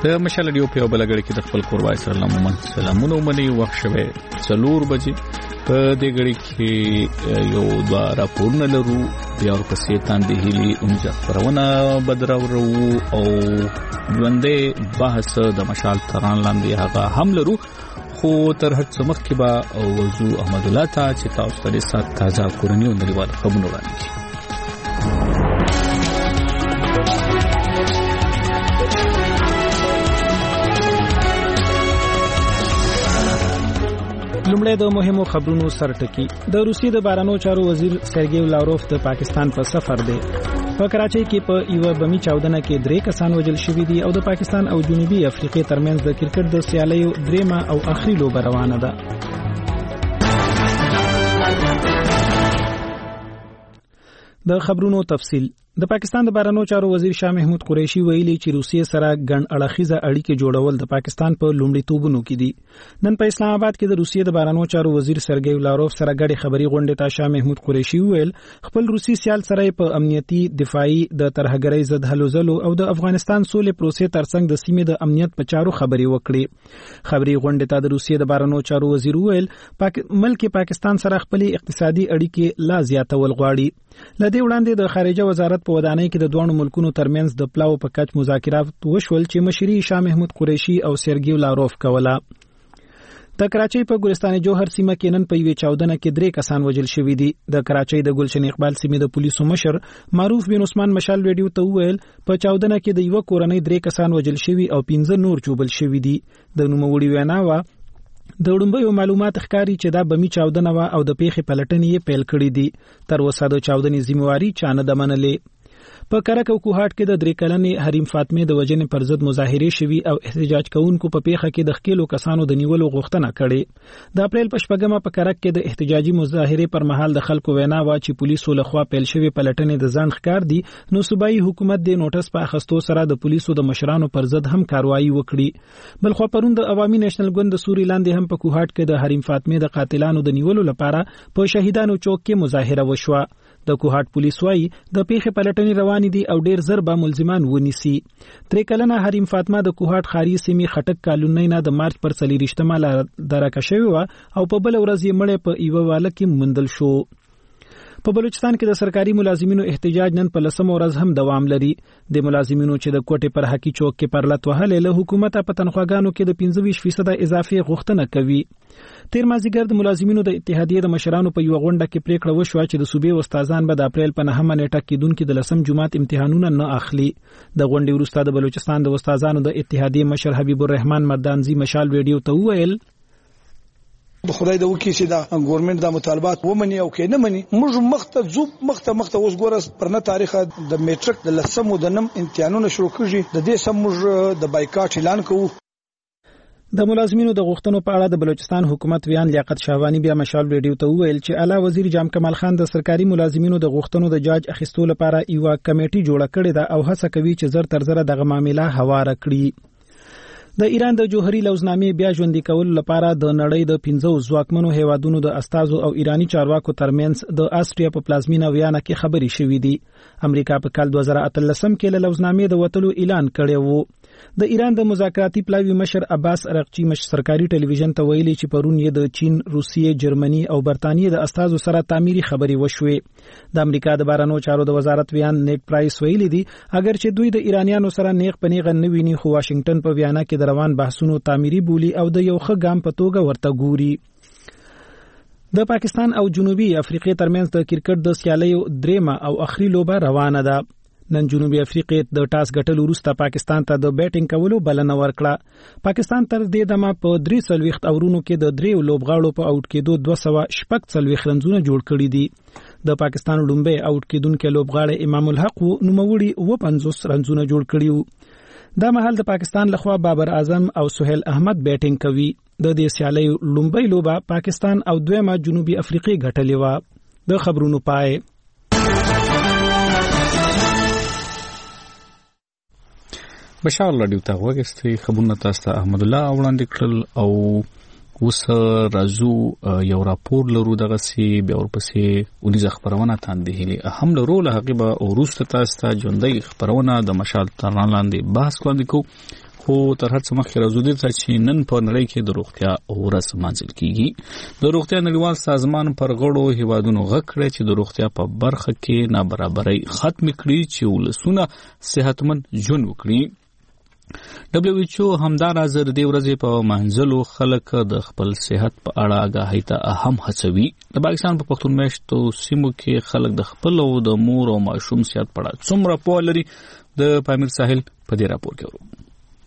د مشال ډیو په بلګړی کې د خپل قربای سره عموما سلامونه ومني وخت شوه 4 بجې په دې غړي کې یو دا راپورونه لرو بیا ورپسې تاندې هلي اونځه پرونه بدراورو او ژوندې بحث د مشال تران لاندې هغه هم لرو خو تر هڅه مخکې به وضو احمد الله ته چې تاسو ته سات تازه کورنی او نړیوال خبرونه وړاندې لومړی د مهمو خبرونو سرټکی د روسیې د بهرنیو چارو وزیر سرګی لاروف د پاکستان په سفر دی په کراچۍ کې په یو بمی چاودنه کې 3 کسان وژل شوي دي او د پاکستان او جنوبي افریقې ترمنځ د کرکټ د سیالیو دریمه او اخري لوبه روانه ده د خبرونو تفصیل د پاکستان د بهرنیو چارو وزیر شاه محمود قریشي ویلي چې روسیې سره ګڼ اړخیزه اړیکې جوړول د پاکستان په لومړیتوبونو کې دي نن په اسلام آباد کې د روسیې د بهرنیو چارو وزیر سرګی لاروف سره ګډي خبري غونډه ته شاه محمود قریشي ویل خپل روسي سیال سره په امنیتي دفاعي د ترهګرۍ ضد هلو ځلو او د افغانستان سولې پروسې ترڅنګ د سیمې د امنیت په چارو خبري وکړي خبري غونډه ته د روسیې د بهرنیو چارو وزیر ویل ملک پاکستان سره خپل اقتصادي اړیکې لا زیاتول غواړي لدې وړاندې د خارجه وزارت په ودانۍ کې د دوه ملکونو ترمنځ د پلاو په کچ مذاکرات وشول چې مشري شاه محمود قریشي او سرګی لاروف کوله د کراچۍ په ګلستان جوهر سیمه کې نن په یوه چاودنه کې 3 کسان وژل شوي دي د کراچۍ د ګلشن اقبال سیمې د پولیسو مشر معروف بن عثمان مشال ویډیو ته ویل په چاودنه کې د یو کورنۍ 3 کسان وژل شوي او 15 نور جوړل شوي دي د نوموړي وینا وا د وړاندې معلومات ښکاري چې دا بمی چاودنه وا او د پیښې پلټنې پیل کړې دي تر اوسه د چاودنې ذمہواری چانه د منلې په کرک او کوهاټ کې د 3 کلنې حریم فاطمه د وجنې پر ضد مظاهره شوي او احتجاج کوونکو په پیښه کې د خکېلو کسانو د نیولو غوښتنه کړې د اپریل په شپږمه په کرک کې د احتجاجي مظاهره پر مهال د خلکو وینا وا چې پولیسو لخوا پیل شوی پلټنې د ځان ښکار دي نو صوبایي حکومت د نوټس په اخستو سره د پولیسو د مشرانو پر ضد هم کاروایی وکړي بلخو پروند د عوامي نېشنل ګوند د سوري لاندې هم په کوهاټ کې د حریم فاطمه د قاتلانو د نیولو لپاره په شهیدانو چوک کې مظاهره وشوه د کوهاټ پولیس وايي د پیښې پلټنې روانې دي او ډېر زر به ملزمان ونیسي 3 کلنه حریم فاطمه د کوهاټ خاري سیمې خټک کالونی نه د مارچ پر 24 درکه شوی و او په بل ورځ یې مړې په ایوه واله کې مندل شو په بلوچستان کې د سرکاري ملازمینو احتجاج نن په 10 ورځ هم دوام لري د ملازمینو چې د کوټې پر حقي چوک کې پرلط وهلې له حکومت په تنخواګانو کې د 25% اضافي غوښتنه کوي تیر مازیګر د ملازمینو د اتحادیې د مشرانو په یو غونډه کې پریکړه وشوه چې د صوبې استادان به د اپریل په 9 نیټه کې دونکو د لسم جمعات امتحانونه نه اخلي د غونډې وروسته د بلوچستان د استادانو د اتحادیې مشر حبیب الرحمن مردانزی مشال ویډیو ته وویل د خدای د وکی چې دا ګورنمنت د مطالبات ومني او کې نه مني موږ مخته اوس ګورس پرنه تاریخ د میټریک د لسم او د نم امتحانونه شروع کیږي د دې سم موږ د بایکاټ اعلان کوو د ملازمینو د غوښتنو په اړه د بلوچستان حکومت ویان لیاقت شاهوانی بیا مشال ویډیو ته ویل چې اعلی وزیر جام کمال خان د سرکاري ملازمینو د غوښتنو د جاج اخیستو لپاره یو کمیټي جوړه کړې ده او هڅه کوي چې زر تر زر دغه معاملې هواره کړي د ایران د جوهري لوزنامې بیا ژوندۍ کول لپاره د نړۍ د 15 ځواکمنو هیوادونو د استازو او ایرانی چارواکو ترمنځ د آسټریا په پلازمینه ویانا کې خبري شوې دي امریکا په کال 2013 کې له لوزنامې د وټلو اعلان کړی وو د ایران د مذاکراتي پلاوی مشر عباس ارغچی سرکاري ټلویزیون ته ویلي چې پرون یې د چین، روسیې، جرمني او برتانیې د استازو سره تعمیري خبري وشوې د امریکا د بهرنیو چارو د وزارت ویان نیټ پرایس ویلي دي اگر چې دوی د ایرانیانو سره نیغ پنیغه نه ویني خو واشنگټن په ویانا کې د روان بحثونو تعمیري بولی او د یو ښه ګام په توګه ورته ګوري د پاکستان او جنوبي افریقې ترمنځ د کرکټ د سیالیو دریمه او اخري لوبه روانه ده نن جنوبي افریقې د ټاس ګټلو وروسته پاکستان ته د بیټینګ کولو بلنه ورکړه پاکستان تر دې دمه په 3 اورونو کې د 3 لوبغاړو په اوټ کېدو 240 رنزونه جوړ کړي دي د پاکستان لومبه اوټ کېدونکو لوبغاړي امام الحق نوموړي 50 رنزونه جوړ کړي دا مهال د پاکستان لخوا بابر اعظم او سہیل احمد بیټینګ کوي د دې سیالي لومبه لوبه پاکستان او دویمه جنوبي افریقې ګټلې و د خبرونو پای بشار رادیو ته وګستې خبرونه تاسو ته احمد الله وړاندې کړل او اوس راځو یو راپور لرو دغه سی بیا ورپسې ونیزه خبرونه تاندې هلي هم لرو له هغه به وروسته تاسو ته ژوندۍ خبرونه د مشال تران لاندې بحث وړاندې کو خو تر هر څه مخکې راځو دې ته چې نن په نړۍ کې د روغتیا ورځ لمانځل کیږي. د روغتیا نړیوال سازمان پر غړو هیوادونو غږ کړی چې د روغتیا په برخه کې نابرابرۍ ختم کړي چې ولسونه صحتمند ژوند وکړي. WHO همداراز د دې ورځې په منځلو خلک د خپل صحت په اړه آگاهۍ ته هم هڅوي. د پاکستان په پښتون میشتو سیمو کې خلک د خپل او د مور او ماشوم صحت په اړه څومره پوهه لري د پامیر ساحل په دې راپور کې ورو.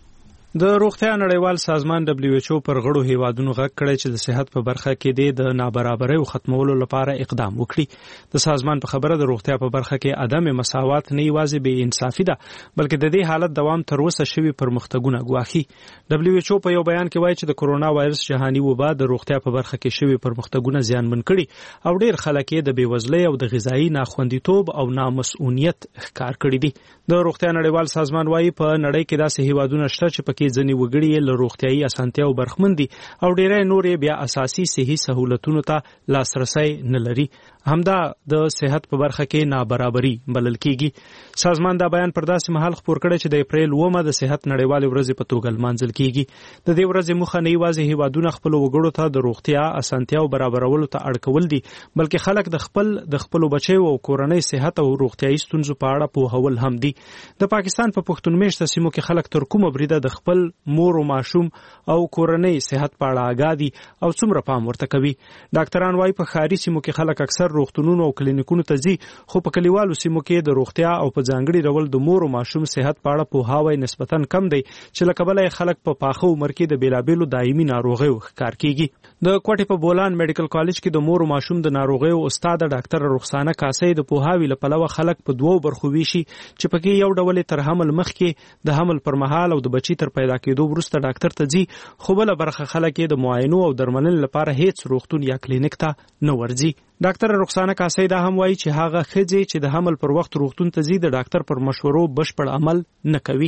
د روغتیا نړیوال سازمان WHO پر غړو هیوادونو غږ کړی چې د صحت په برخه کې د نابرابرۍ ختمولو لپاره اقدام وکړي. د سازمان په خبره د روغتیا په برخه کې عدم مساوات نه یوازې بې انصافي ده بلکې د دې حالت دوام تر اوسه شوی پرمختګونه ګواښي. WHO په یو بیان کې وایي چې د کورونا وایرس جهاني وبا د روغتیا په برخه کې شوی پرمختګونه زیانمن کړي او ډېر خلک یې د بېوزلۍ او د غذایی ناخوندیتوب او نامسؤلیت ښکار کړي دي. د روغتیا نړیوال سازمان وایي په نړۍ کې داسې هیوادونه شته چې کې ځنې وګړي له روغتیايي اسانتیاو برخمن دي او ډېری نور بیا اساسي صحي سہولتونو ته لاسرسی نه لري. همدا د صحت په برخه کې نابرابري بلل کیږي. سازمان دا بیان پر داسې مهال خپور کړی چې د اپریل 9 د صحت نړیوال ورځ په توګه لمانځل کیږي. د دې ورځې موخه نه یوازې هیوادونه خپل وګړو ته د روغتیا اسانتیاو برابرولو ته اړ کول دي بلکې خلک د خپل بچیو او کورنۍ صحت او روغتیايي ستونزو په اړه پوهول هم دي. د پاکستان په پښتون میشته سیمو کې خلک تر کومه بریده د خپل مور او ماشوم او کورنۍ صحت په اړه آگاه دي او څومره پام ورته کوي. ډاکټران وايي په ښاري سیمو کې خلک اکثر روغتونونو او کلینیکونو ته ځي خو په کلیوالو سیمو کې د روغتیا او په ځانګړي ډول د مور او ماشوم صحت په اړه پوهاوی نسبتاً کم دی چې لکه بلای خلک په پاخه عمر کې د بیلابیلو دایمي ناروغیو ښکار کیږي. د کوټې په بولان میډیکل کالج کې د مور او ماشوم د ناروغیو استاد ډاکټر رخسانه کاسي د پوهاوی لپاره خلک په دوو برخو ویشي چې پکې یو ډول تر حمل مخکې د حمل پر مهال او د بچی تر پیدا کېدو وروسته ډاکټر ته ځي خو بل برخه خلک د معاینو او درملنې لپاره هیڅ روغتون یا کلینیک ته نه ورځي. ډاکټر رخسانه کاسي دا هم وایي چې هغه ښځې چې د حمل پر وخت روغتون ته ځي د ډاکټر پر مشورو بشپړ عمل نه کوي.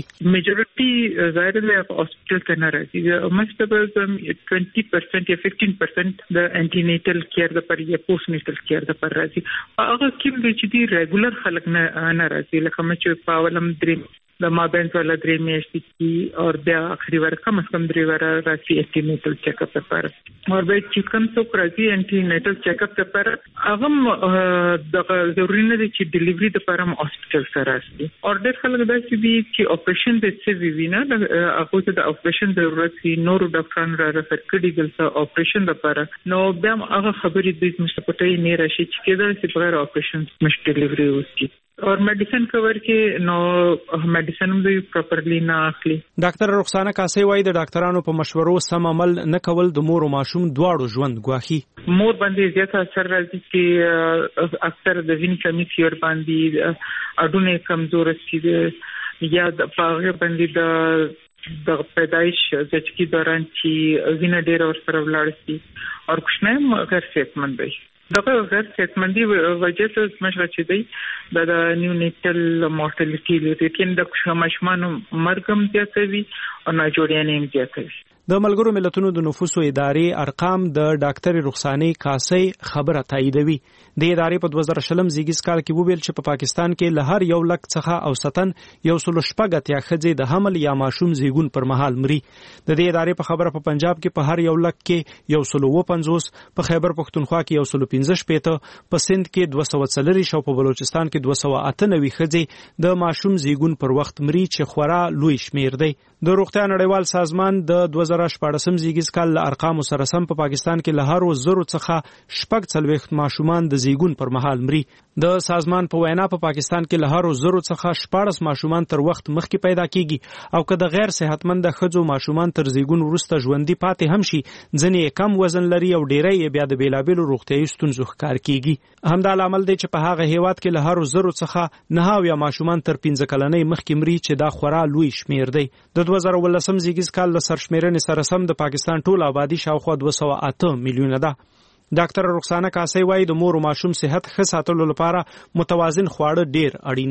میجورټي ظاهر دی هاسپټل ته نه راځي. مست 20% یا 15% د انټینیټل کیر د پر یا پوسټ نیټل کیر د پر راځي. هغه کوم چې دی ریګولر خلک نه راځي لکه چې پاولم درې د مابین والا درې میاشتې کی اور بیا اخري ور کم از کم درې ور راځي انټینیټل چیک اپ پر اور به چې کوم څوک راځي انټینیټل چیک اپ پر هغه د ضروري نه دي چې ډیلیوري د پرم هاسپټل سره راځي. اور ډېر خلک دا چې اپریشن د څه وینا هغه ته د اپریشن ضرورت وي نور ډاکټران را رفر کړي دلته اپریشن لپاره نو بیا هغه خبرې د مستپټي نه راشي چې کېدل چې بغیر اپریشن مش ډیلیوري وشي. اور میډیسن کور کې نو میډیسن هم دوی پراپرلی نه اخلي. ډاکټر رخسانه کاسي وايي د ډاکټرانو په مشورو سم عمل نه کول د مور او ماشوم دواړو ژوند ګواښي. مور باندې زیات اثر راځي چې اکثر د وینې کمی فیر باندې اډونه کمزور شي یا د پاغه باندې د پیدایش ځکه دوران چې وینې ډېر اور سره ولاړ شي او کوښنه غیر صحتمند وي. دغه غیر صحتمندي وجه ته مشغله چي دی د نیونیټل مورټالټي لیکن د ماشومان مرګ هم زیاتوي او ناجوړیانې هم زیاتوي. د ملګرو ملتونو د نفوسو ادارې ارقام د ډاکټر رخسانه کاسي خبره تاییدوي. د ادارې په 2020 زیږیز کال کې وویل چې په پاکستان کې له هر 1 لک څخه اوسطن 1.8 یا ښځې د حمل یا ماشوم زیږون پر مهال مري. د دې ادارې په خبره په پنجاب کې په هر 1 لک کې 150 په خیبر پښتونخوا کې 115 په سند کې 240 او په بلوچستان کې 298 ښځې د ماشوم زیږون پر وخت مري چې خورا لوی شمیر دی. د روغتیا نړیوال سازمان د 2014 زیږیز کال له ارقامو سره سم په پاکستان کې له هر 100 څخه 40 ماشومان د زیږون پر مهال مري. د سازمان په وینا په پاکستان کې له هر 100 څخه 14 ماشومان تر وخت مخکې پیدا کیږي او که د غیر صحتمند ښځو ماشومان تر زیږون وروسته ژوندۍ پاتې هم شي ځنې کم وزن لري او ډیری بیا د بیلابیلو روغتیايي ستونزو ښکار کیږي. همدا لامل دی چې په هغه هیواد کې له هر 100 څخه 9 ماشومان تر 15 کلنۍ مخکې مري چې دا خورا لوی شمیر دی. د 2018 زیږیز کال له سرشمیرنې سره سم د پاکستان ټول آبادی شاوخوا 208 میلیونه ده. ډاکټر رخسانه کاسي وايي د مور او ماشوم صحت ښه ساتلو لپاره متوازن خواړه ډیر اړین دي.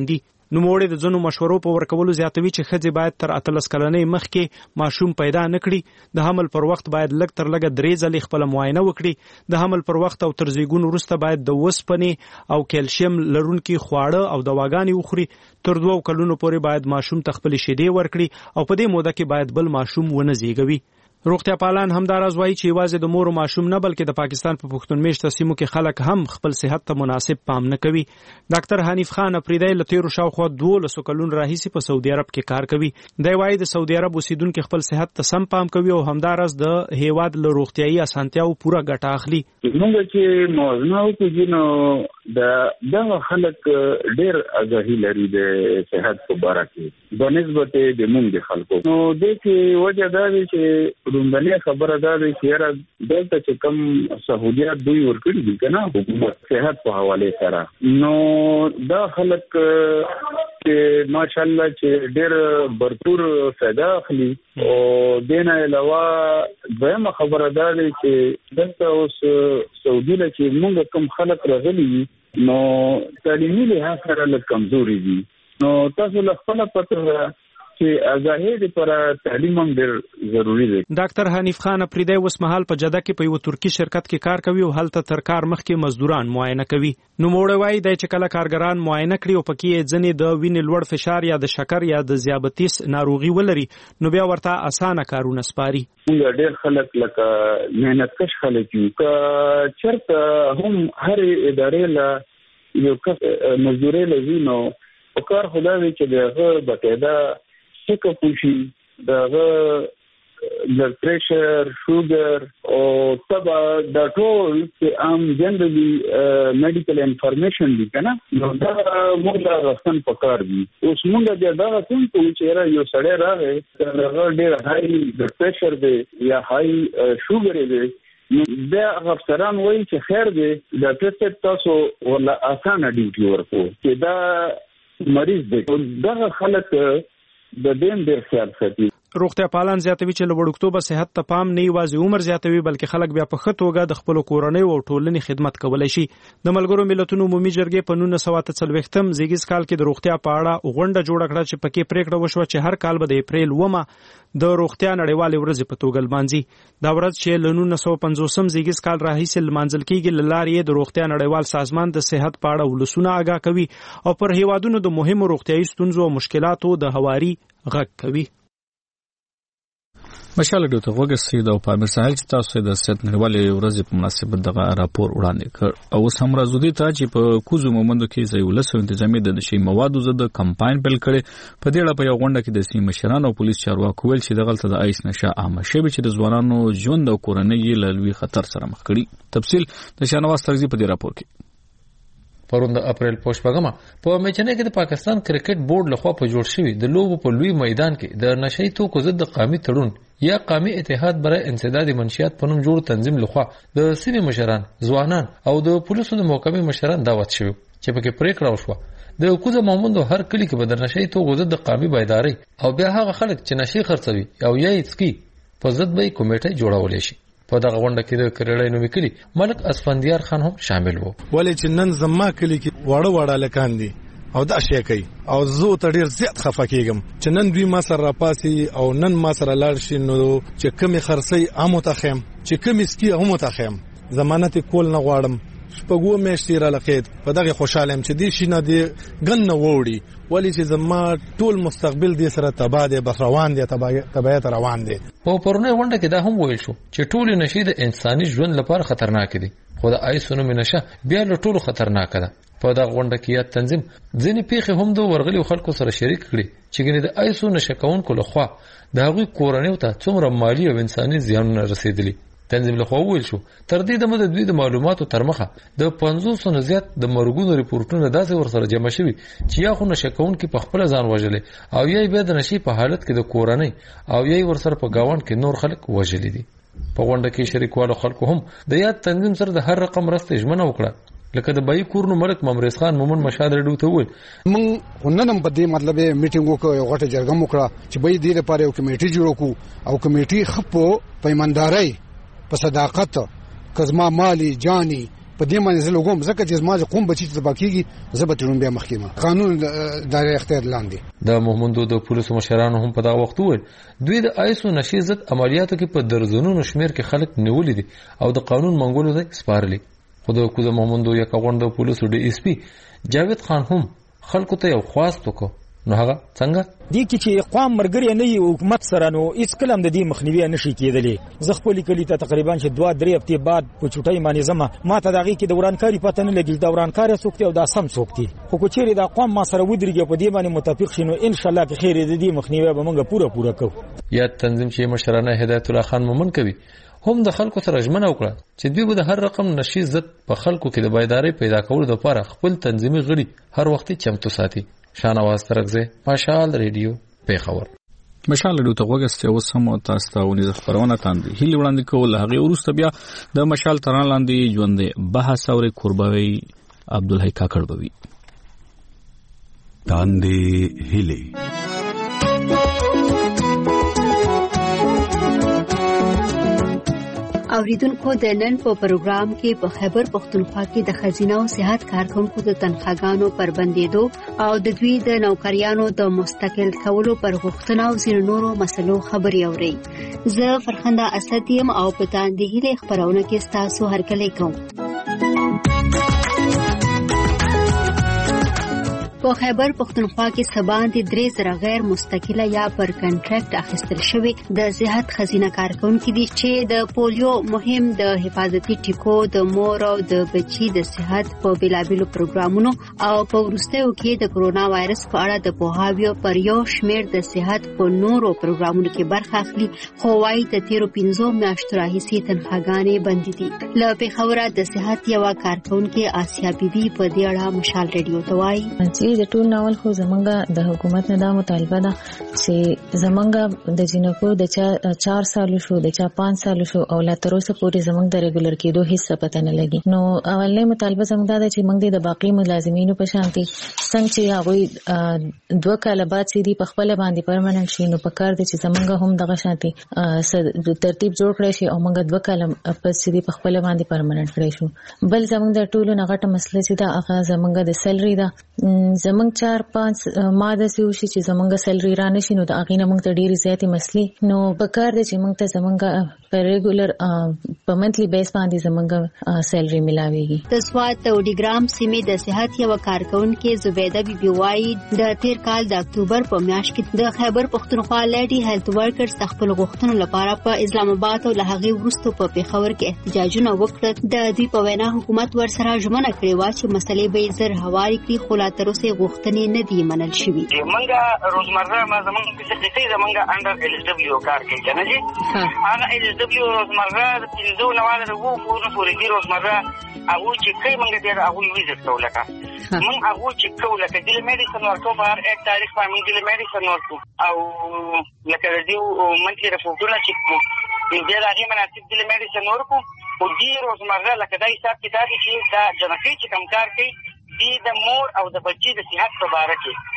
نوموړي د ځینو مشورو په ورکولو زیاتوي چې ښځې باید تر 18 کلنۍ مخکې ماشوم پیدا نه کړي، د حمل پر وخت باید لږ تر لږه 3 ځلې خپل معاینه وکړي، د حمل پر وخت او تر زیږون وروسته باید د اوسپنې او کیلشیم لرونکي خواړه او دواګانې وخوري، تر 2 کلونو پورې باید ماشوم ته خپل شیدې ورکړي او په دې موده کې باید بل ماشوم ونه زیږوي. روغتیا پالان همداراز وایي چې یوازې د مور او ماشوم نه بلکې د پاکستان په پښتون میشته سیمو کې خلک هم خپل صحت ته مناسب پام نه کوي. ډاکټر حنیف خان افریدی له تیرو شاوخوا 12 کلونو راهیسې په سعودي عرب کې کار کوي. دی وایي د سعودي عرب اوسیدونکو خپل صحت ته سم پام کوي او همداراز د هیواد له روغتیايي اسانتیاو پوره ګټه اخلي. موږ چې موضوع کوو دا خلک ډېر آگاهي لري د صحت په اړه کې بنسبت د موږ خلکو. نو د دې وجه دا دی چې رومبني خبره دا دی چې دلته چې کم سہولیات دوی ورکړي دي کنه حکومت صحت په حواله سره، نو دا خلک چې ماشاءالله چې ډېر برپور فائدہ اخلي. او دینه علاوه دویمه خبره دا دی چې دلته اوس سعودي له چې موږ کم خلک راغلي نو تعلیمي لحاظ سره لږ کمزوري دي، نو تاسو له خپل پته چې آگاهی لپاره تعلیم هم ډېر ضروری دی. ډاکټر حنیف خان افریدی اوس مهال په جده کې په یو ترکی شرکت کې کار کوي او هلته تر کار مخکې مزدوران معاینه کوي. نوموړی وایي دی چې کله کارګران معاینه کړي او پکې ځینې د وینې لوړ فشار یا د شکر یا د ذیابیطس ناروغي ولري نو بیا ورته اسانه کارونه سپاري. موږ ډېر خلک لکه مهنت کش خلک یو که چرته هم هر ادارې له یو کس مزدوري لوي نو په کار خو دا دی چې دغه باقاعده څه کوشي دغه بلډ پریشر شوګر او تبا دا ټول چې عام جنرالي میډیکل انفارمیشن دي کنه نو دا موږ دا غوښتن پکار دي. اوس موږ دا کوم چې یو سړی راغی هغه ډېر هاي بلډ پریشر دی یا هاي شوګر دی نو بیا افسران وایي چې خیر دی دا ټیسټ تاسو ولا اسانه ډیوټي ورکو چې دا مریض دی. دا خلک د دین ډېر خیال ساتي. روغتیا پالان زیاتوي چې له وړوکتوبه صحت ته پام نه یوازې عمر زیاتوي بلکې خلک بیا په ښه توګه د خپلو کورنیو او ټولنې خدمت کولی شي. د ملګرو ملتونو عمومي جرګې په 1943 زیږیز کال کې د روغتیا په اړه غونډه جوړه کړه چې پکې پریکړه وشوه چې هر کال به د اپریل 9 د روغتیا نړیوالې ورځې په توګه لمانځي. دا ورځ چې له 1950 زیږیز کال راهیسې لمانځل کېږي له لارې د روغتیا نړیوال سازمان د صحت په اړه ولسونه آګاه کوي او پر هیوادونو د مهمو روغتیايي ستونزو او مشکلاتو د هواري غږ کوي. مشاله ډاکټر وګرسید او پامیر ساحل چې تاسو د صحت نړیوالې ورځې په مناسبت دغه راپور وړاندې کړ او سم راځو دي ته چې په کوزو مومندو کې زیولسو تنظیمي د نشي موادو زده کمپاین بل کړي. په دې اړه په یو غونډه کې د سیمې مشران او پولیس چارواکو ویل چې دغلته د آیس نشه عامه شوی چې د ځوانانو ژوند او کورنۍ له لوی خطر سره مخ کړي. تفصیل د شاهنواز ترغزي په دې راپور کې. پرون د اپریل پوشپغمه په میچنه کې د پاکستان کرکټ بورډ لخوا په جوړ شوی د لوبو په لوی میدان کې د نشئی توکو ضد قومي تړون یا قومي اتحاد برای انسداد منشیات په نوم جوړ تنظیم لخوا د سیمې مشران، ځوانان او د پولیسو د محکمې مشران دعوت شوی چې پکې پریکړه وشوه د کوزه مومندو هر کلی کې به د نشئی توکو ضد قومي بیداری او بیا هغه خلک چې نشي خرڅوي او یا یې څکي په ضد به کمیټه جوړولې شي. په دغه غونډه کې د کریړې نومي کلی ملک اسفندیار خان هم شامل وو. ولې چې نن زما کلی کې واړه لکان دي او دا شي کوي او زه ته ډیر زیات خفه کېږم چې نن دوی ما سره راپاسي او نن ما سره لاړ شي نو چې کمی خرڅي امو ته خیم چې کمی سکی امو ته خیم ضمانت کول نه غواړم. شپږو میاشتې را لقید په دغه خوشاله يم چې دې شي نه دی ګن نه وړي ولې چې زما ټول مستقبل دې سره تبا دي بس روان دي تبعیت روان دي. په پرونه غونډه کې دا هم ویل شو چې ټول نشي د انساني ژوند لپاره خطرناک دي خو د آیسونو نشه بیا له ټولو خطرناک ده. په دا غونډه کې یا تنظیم ځینې پیښې هم د ورغلي خلکو سره شریک کړي چې ګنې د آیسو نشه کوونکو لخوا د هغوی کورنیو ته څومره مالی او انساني زیانونه رسیدلي. تنظیم لخوا ویل شو تر دې دمه د دوی د معلوماتو تر مخه د 500 نه زیات د مرګونو ریپورتونه داسې ورسره جمع شوي چې یا خو نشه کوونکي په خپل ځان وژلې او یا بیا د نشي په حالت کې د کورنۍ او یا ورسره په گاوند کې نور خلک وژلې دي. په غونډه کې شریکوالو خلکو هم د یاد تنظیم سره د هر رقم راسته ژمنه وکړه لکه د بای کورنو ملک ممرز خان مومن مشاد رډو ته ویل مونږ نن په دې مطلب میټینګ وکړو یو غټه جرګه وکړه چې بای دې لپاره یو کمیټي جوړ کړو او کمیټي خپو په ایماندارۍ په صداقت کزما مالی جانی په دې باندې زه لګوم ځکه چې زما قوم بچی ته باکیږي زه به ترون بیا محکمه قانون دایره اختیار لاندې. د مومندو د پولیسو مشرانو هم په دا وخت وویل دوی د آیسو نشي ضد عملیاتو کې په درزونو شمیر کې خلک نیولې دي او د قانون منګولو ته سپارلي. خو د کوزه مومندو یک غونډه پولیسو ډي اس پی جاوید خان هم خلکو ته یو خواست وکړ. نو هغه څنګه دي چې قوم مرګري نه یو حکومت سره نو هیڅ کلم د دې مخنیوي نشي کېدلی. زه خپل کلی ته تقریبا چې 2-3 هفته بعد په چټای باندې زما ته دغه کې د ورانکاری پته نه لګی د ورانکاری څوک او د سم څوک دي. خو کوچېری د قوم ما سره ودرېږي په دې باندې متفق شینو ان شاء الله کې خیر دې مخنیوي به موږ پوره کوو. یا تنظیم چې مشرانه هدایت الله خان مومن کوي هم د خلکو سره ژمنه وکړه چې دوی به د هر رقم نشي ضد په خلکو کې د بیداری پیدا کولو لپاره خپل تنظیمي غړي هر وخت چمتو ساتي. شانواز ترغزه مشال ریډیو پیښور. مشال ریډیو ته وګورئ او سم تاسو ته ونیز خبرونه تاندي هیله وړاندې کول هغه ورسته بیا د مشال تران لاندې ژوند بحث او قربوي عبدالحی کاکړ بوي تاندي هیله. اوریدونکو د نن په پروګرام کې په خیبر پختونخوا کې د خزینه او صحت کارکونکو د تنخواګانو پر بندیدو او د دوی د نوکریانو د مستقل کولو پر غوښتنه او ځینو نورو مسلو خبري اوري. زه فرخنده اسد یم او په تاندې هیله خبرونه کې تاسو هرکلی کوم. په خیبر پختونخوا کې سباندې 3000 غیر مستقله یا پر کنټراکټ اخیستل شوی د صحت خزینه کارکونکو دي چې د پولیو مهم د حفاظتي ټیکو د مور او د بچي د صحت په بلابلو پروګرامونو او په ورستیو کې د کرونا وایرس په اړه د پوهاوی پر یو شمیر د صحت په نورو پروګرامونو کې برخه اخلي. خو وايي د 15 میاشتو راهیسې تنخواګانې بندې دي. له پیښوره د صحت یو کارکونکو آسیا بیبي په دې اړه مشال ریډیو ته وايي د ټول ناول خو زمونږ د حکومت نه د مطالبه ده چې زمونږ د جنکو د 4 سال شو د 5 سال شو او لا تر اوسه پورې زمونږ د ریګولر کېدو هیڅ پته نه لګي. نو اولنې مطالبه زمونږ ده چې موږ د باقي ملازمینو په شانتي څنګه چې هغه 2 کال بعد سي دي په خپل باندې پرمننت شي نو په کار دي چې زمونږ هم دغه شانتي ترتیب جوړ کړی شي او موږ 2 کال پس سي دي په خپل باندې پرمننت کړی شو. بل زمونږ د ټولو نغټه مسله چې دا هغه زمونږ د سیلري ده. زمونږ 4-5 ماده سي وشي چې زمونږ سیلري را نشي نو د اغینه موږ ته ډیره زیاتې مسلې نو په کار دي چې موږ ته زمونږ په ریګولر په منتلی بیس باندې زمونږ سیلري ملاويږي. د سوات او ډیګرام سیمې د صحت یو کارکونکو زبیده بي بي وايي د تیر کال د اکتوبر په میاشت کې د خیبر پختونخوا لیډي هیلث ورکرز خپل غوښتنو لپاره په اسلام آباد او لهغه وروسته په پیښور کې احتجاجونه وکړل. د دوی په وینا حکومت ورسره ژمنه کړې و چې مسلې به زر هواري کړي خو لا تر اوسه غوښتنې نه دي منل شوې. منګه روزمره ما زمونږ کې څه زمونږ انډر ال اس دبليو کار کوي کنه جی هغه ال اس دبليو روزمره د 15 نواله د وو پورې دی روزمره هغه چې کوي منګه دې هغه ویزټ کولکه من هغه چې کولکه د میډیسن ورکو په هر 1 تاریخ باندې د میډیسن ورکو او لکه د دې منتلي رپورټونه چې دې راځي مناسب د میډیسن ورکو او دې روزمره لکه دا حساب کتاب چې دا جنفي چې کم کار کوي دې د مور او د بچي د صحت په اړه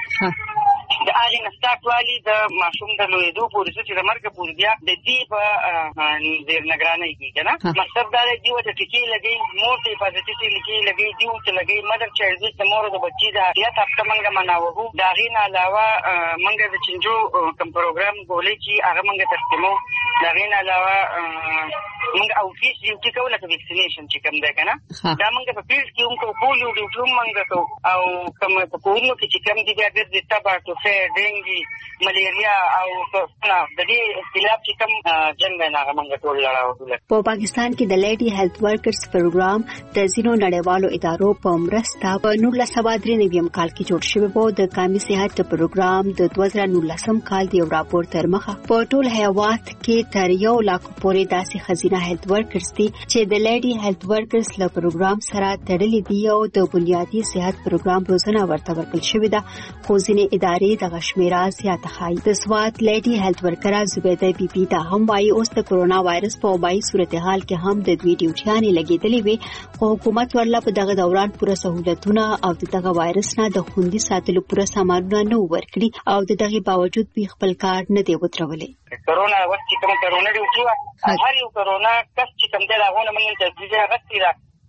کې د اړین نستاک والی د ماشوم د لویدو پورې چې د مرګ پورې بیا د دې په ډیر نگرانۍ کې کنه مقصد دا دی چې د ټکی لګي مور ته حفاظتي ټکی لګي دیو چې لګي مدر چایلډ د مور او د بچي د حیات هفته منګه مناوو دا غین علاوه منګه د چنجو کم پروګرام ګولې چې هغه منګه ترتیبو دا غین علاوه منګه او فیس ډیوټي کوله د ویکسینیشن چې کوم ده کنه دا منګه په پیل کې هم پولیو ډیوټي منګه کو او کوم په کورونو کې چې کوم دي بیا د تباکو ډینګي ملیریا او د دې اختلاف چې کوم جنګ نه موږ ټول لړاو. په پاکستان کې د لیډي هیلث ورکرز پروګرام د ځینو نړیوالو ادارو په مرسته په 1993 کال کې جوړ شوی و. د قومي صحت پروګرام د 2019 کال د یو راپور تر مخه په ټول هیواد کې تر 1 لک پورې داسې خزینه هیلث ورکرز دي چې د لیډي هیلث ورکرز له پروګرام سره تړلي دي او د بنیادی صحت پروګرام روزنه ورته ورکړل شوې ده. خو ځینې ادارې د غشمیره زیاته خای. د سوات لیډي هیلث ورکر زبیده بي بي دا هم وايي اوس د کرونا وایرس په وبای صورتحال کې هم د دوی ډیوټیانې لګیدلې وي خو حکومت ورله په دغه دوران پوره سہولتونه او دغه وایرس نه د خوندي ساتلو پوره سامانونه نه ورکړي او دغه باوجود به خپل کار نه دی وترولې. کرونا وخت چې کوم کرونا ډیوټي هر یو کرونا کس چې کوم دی هغه نه موږ ته ځي غوښتي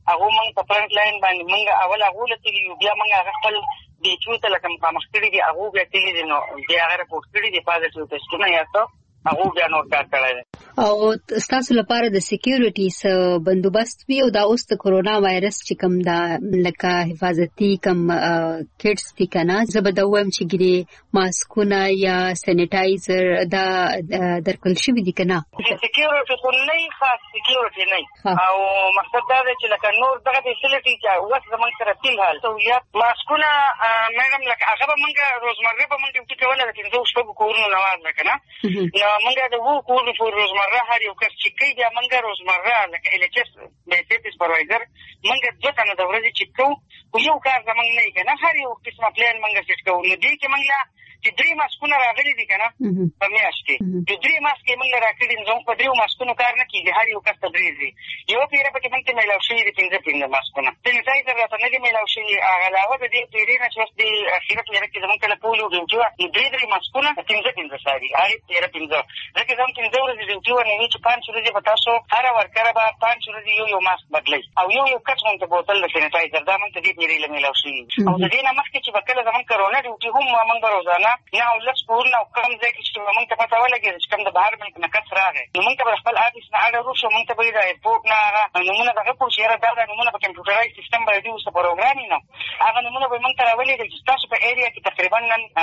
هغه موږ په فرنٹ لاین باندې موږ اول هغه لته بیا موږ خپل د چوت لکه په مخکړي دی هغه بیا تللی دی نو بیا هغه رپورټ کړی دی پازیټیو ټیسټونه یا څه هغه بیا نور کار کړی دی. او تاسو لپاره د سکیورټي بندوبست وی او دا اوس د کورونا وایرس چې کوم دا لکه حفاظتي کوم کټس دي کنه زبدوم چې ګری ماسکونه یا سینیټایزر دا درکول شي دي کنه سکیورټي خو نه خاص سکیورټي نه او مقصد دا دی چې لکه نور دغه فیسیلیټي چې اوس زمونږ سره تل حال سہولیات ماسکونه مېډم لکه هغه به موږ روزمره به موږ ډیوټي کوله د 300 کورونو نواز کنه نو موږ د وو کورونو پر روزمره هر یو کس چې کوي بیا موږ روزمره لکه الچس بیسیک سپروایزر موږ دوه تنه د ورځې چې کوو یو کار زمونږ نه کنه هر یو قسمه پلان موږ سیټ کوو نو دې کې موږ چې درې ماسکونه راغلي دي کنه په میاشت کې د درې ماسکې موږ راکړي نو په درې ماسکونو کار نه کیږي هر یو کس ته درې یو پیره په کې موږ ملاو شي د 15 ماسکونه سینیټایزر راته نه دی ملاو شي علاوه د دې پیرې نه چې د اخیرت لري چې زموږ کله پولیو ډیوټي درې ماسکونه 15 ساري هغه پیره 15 ځکه زموږ 15 ورځې ډیوټي ونه چې 5 ورځې په تاسو هر ورکر به 5 ورځې یو ماسک بدلي او یو کس مونږ ته بوتل د سینیټایزر دا مونږ ته دې پیرې ملاو شي او د دې نه مخکې چې وکړه زموږ کرونا ډیوټي هم موږ روزانه نه ولس نو کوم ځای چې موږ ته پته ولګي چې کوم د بهر ملک نه کس راغی نو موږ ته خپل آفیس نه اړه وشو موږ ته به د ایرپورټ نه نمونه دغه په شهر دا نمونه په کمپیوټرایز سیستم باندې اوس پروګرامینګ نو هغه نمونه به موږ ته راولېږي چې تاسو په ایریا کې تقریبا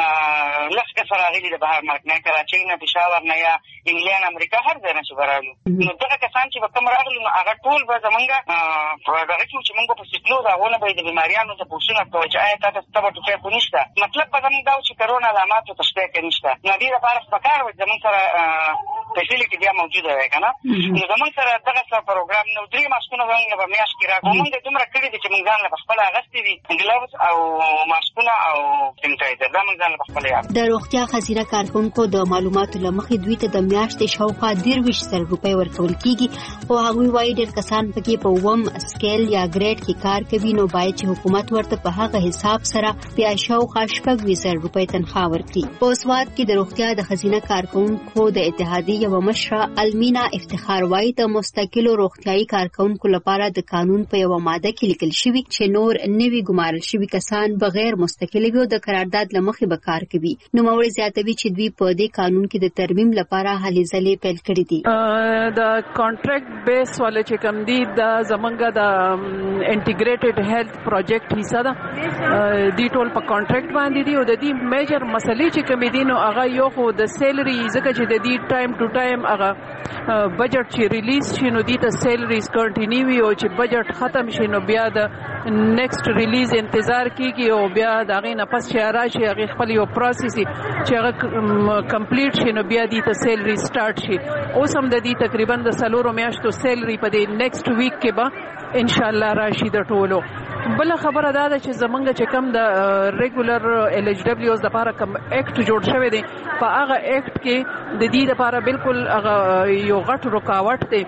نن لږ کس راغلي د بهر ملک نه کراچۍ نه پېښور نه یا انګلند امریکا هر ځای نه چې راغلي نو دغه کسان چې کوم راغلي نو هغه ټول به زمونږ دغه چې موږ په سیټلو راغونه به د بیماریانو ته پوښتنه کوو چې آیا تاسو ته ټوټه خو نشته مطلب به زموږ دا چې کرونا علامات ته شته نشته نو دې لپاره پکار و زموږ سره فیسیلیټي بیا موجوده ده کنه نو زموږ سره دغه څه پروګرام نو درې ماسکونه زموږ په میاشت کې راغلي موږ دومره کړی دي چې موږ ځان له خپل اغستې دي ګلوز او ماسکونه او سینیټایزر دا موږ ځان له خپل یاد د روغتیا خزینه کارکونکو د معلوماتو لمخې دوی ته د میاشتې شاوخوا 23,000 روپۍ ورکول کیږي او هغوی وايي ډېر کسان پکې په وم سکیل یا ګریډ کې کار کوي نو باید چې حکومت ورته په هغه حساب سره بیا شاوخوا 20,000 روپۍ تنخواه ورکړي. په سواد کې د روغتیا د خزینه کارکونکو د اتحادیې یوه مشره المینا افتخار وايي د مستقلو روغتیايي کارکونکو لپاره د قانون په یوه ماده کې لیکل شوي چې نور نوي ګمارل شوي کسان بغیر مستقل وي او د قرارداد له مخې به کار کوي. نوموړي زیاتوي چې دوی په دې قانون کې د ترمیم لپاره هلې ځلې پیل کړي دي. د کانټریکټ بیس ول چې کوم دي د زمونږ د انټیګریټډ هیلث پروجیکټ حصہ ده دی ټول په کانټریکټ باندې دي او د دې میجر مسلې چې کوم دي نو هغه یو خو د سیلری ځکه چې د دې ټایم ټو ټایم هغه بجټ چې ریلیز شي نو دې ته سیلریز کنټینیو وي او چې بجټ ختم شي نو بیا د نیکسټ ریلیز انتظار کیږي او بیا د هغې نه پس چې راشي هغې خپل یو پروسس چې هغه کمپلیټ شي نو بیا دې ته سیلری سٹارټ شي. اوس هم د دې تقریبا د 4 میاشتو سیلری په دې نیکسټ ویک کې به ان شاء الله راشي د ټولو. بل خبره دا ده چې زمونږ چې کم د ریګولر LHWs د لپاره کم اکټ جوړ شوی دی په هغه اکټ کې د دې لپاره بالکل هغه یو غټ رکاوټ دی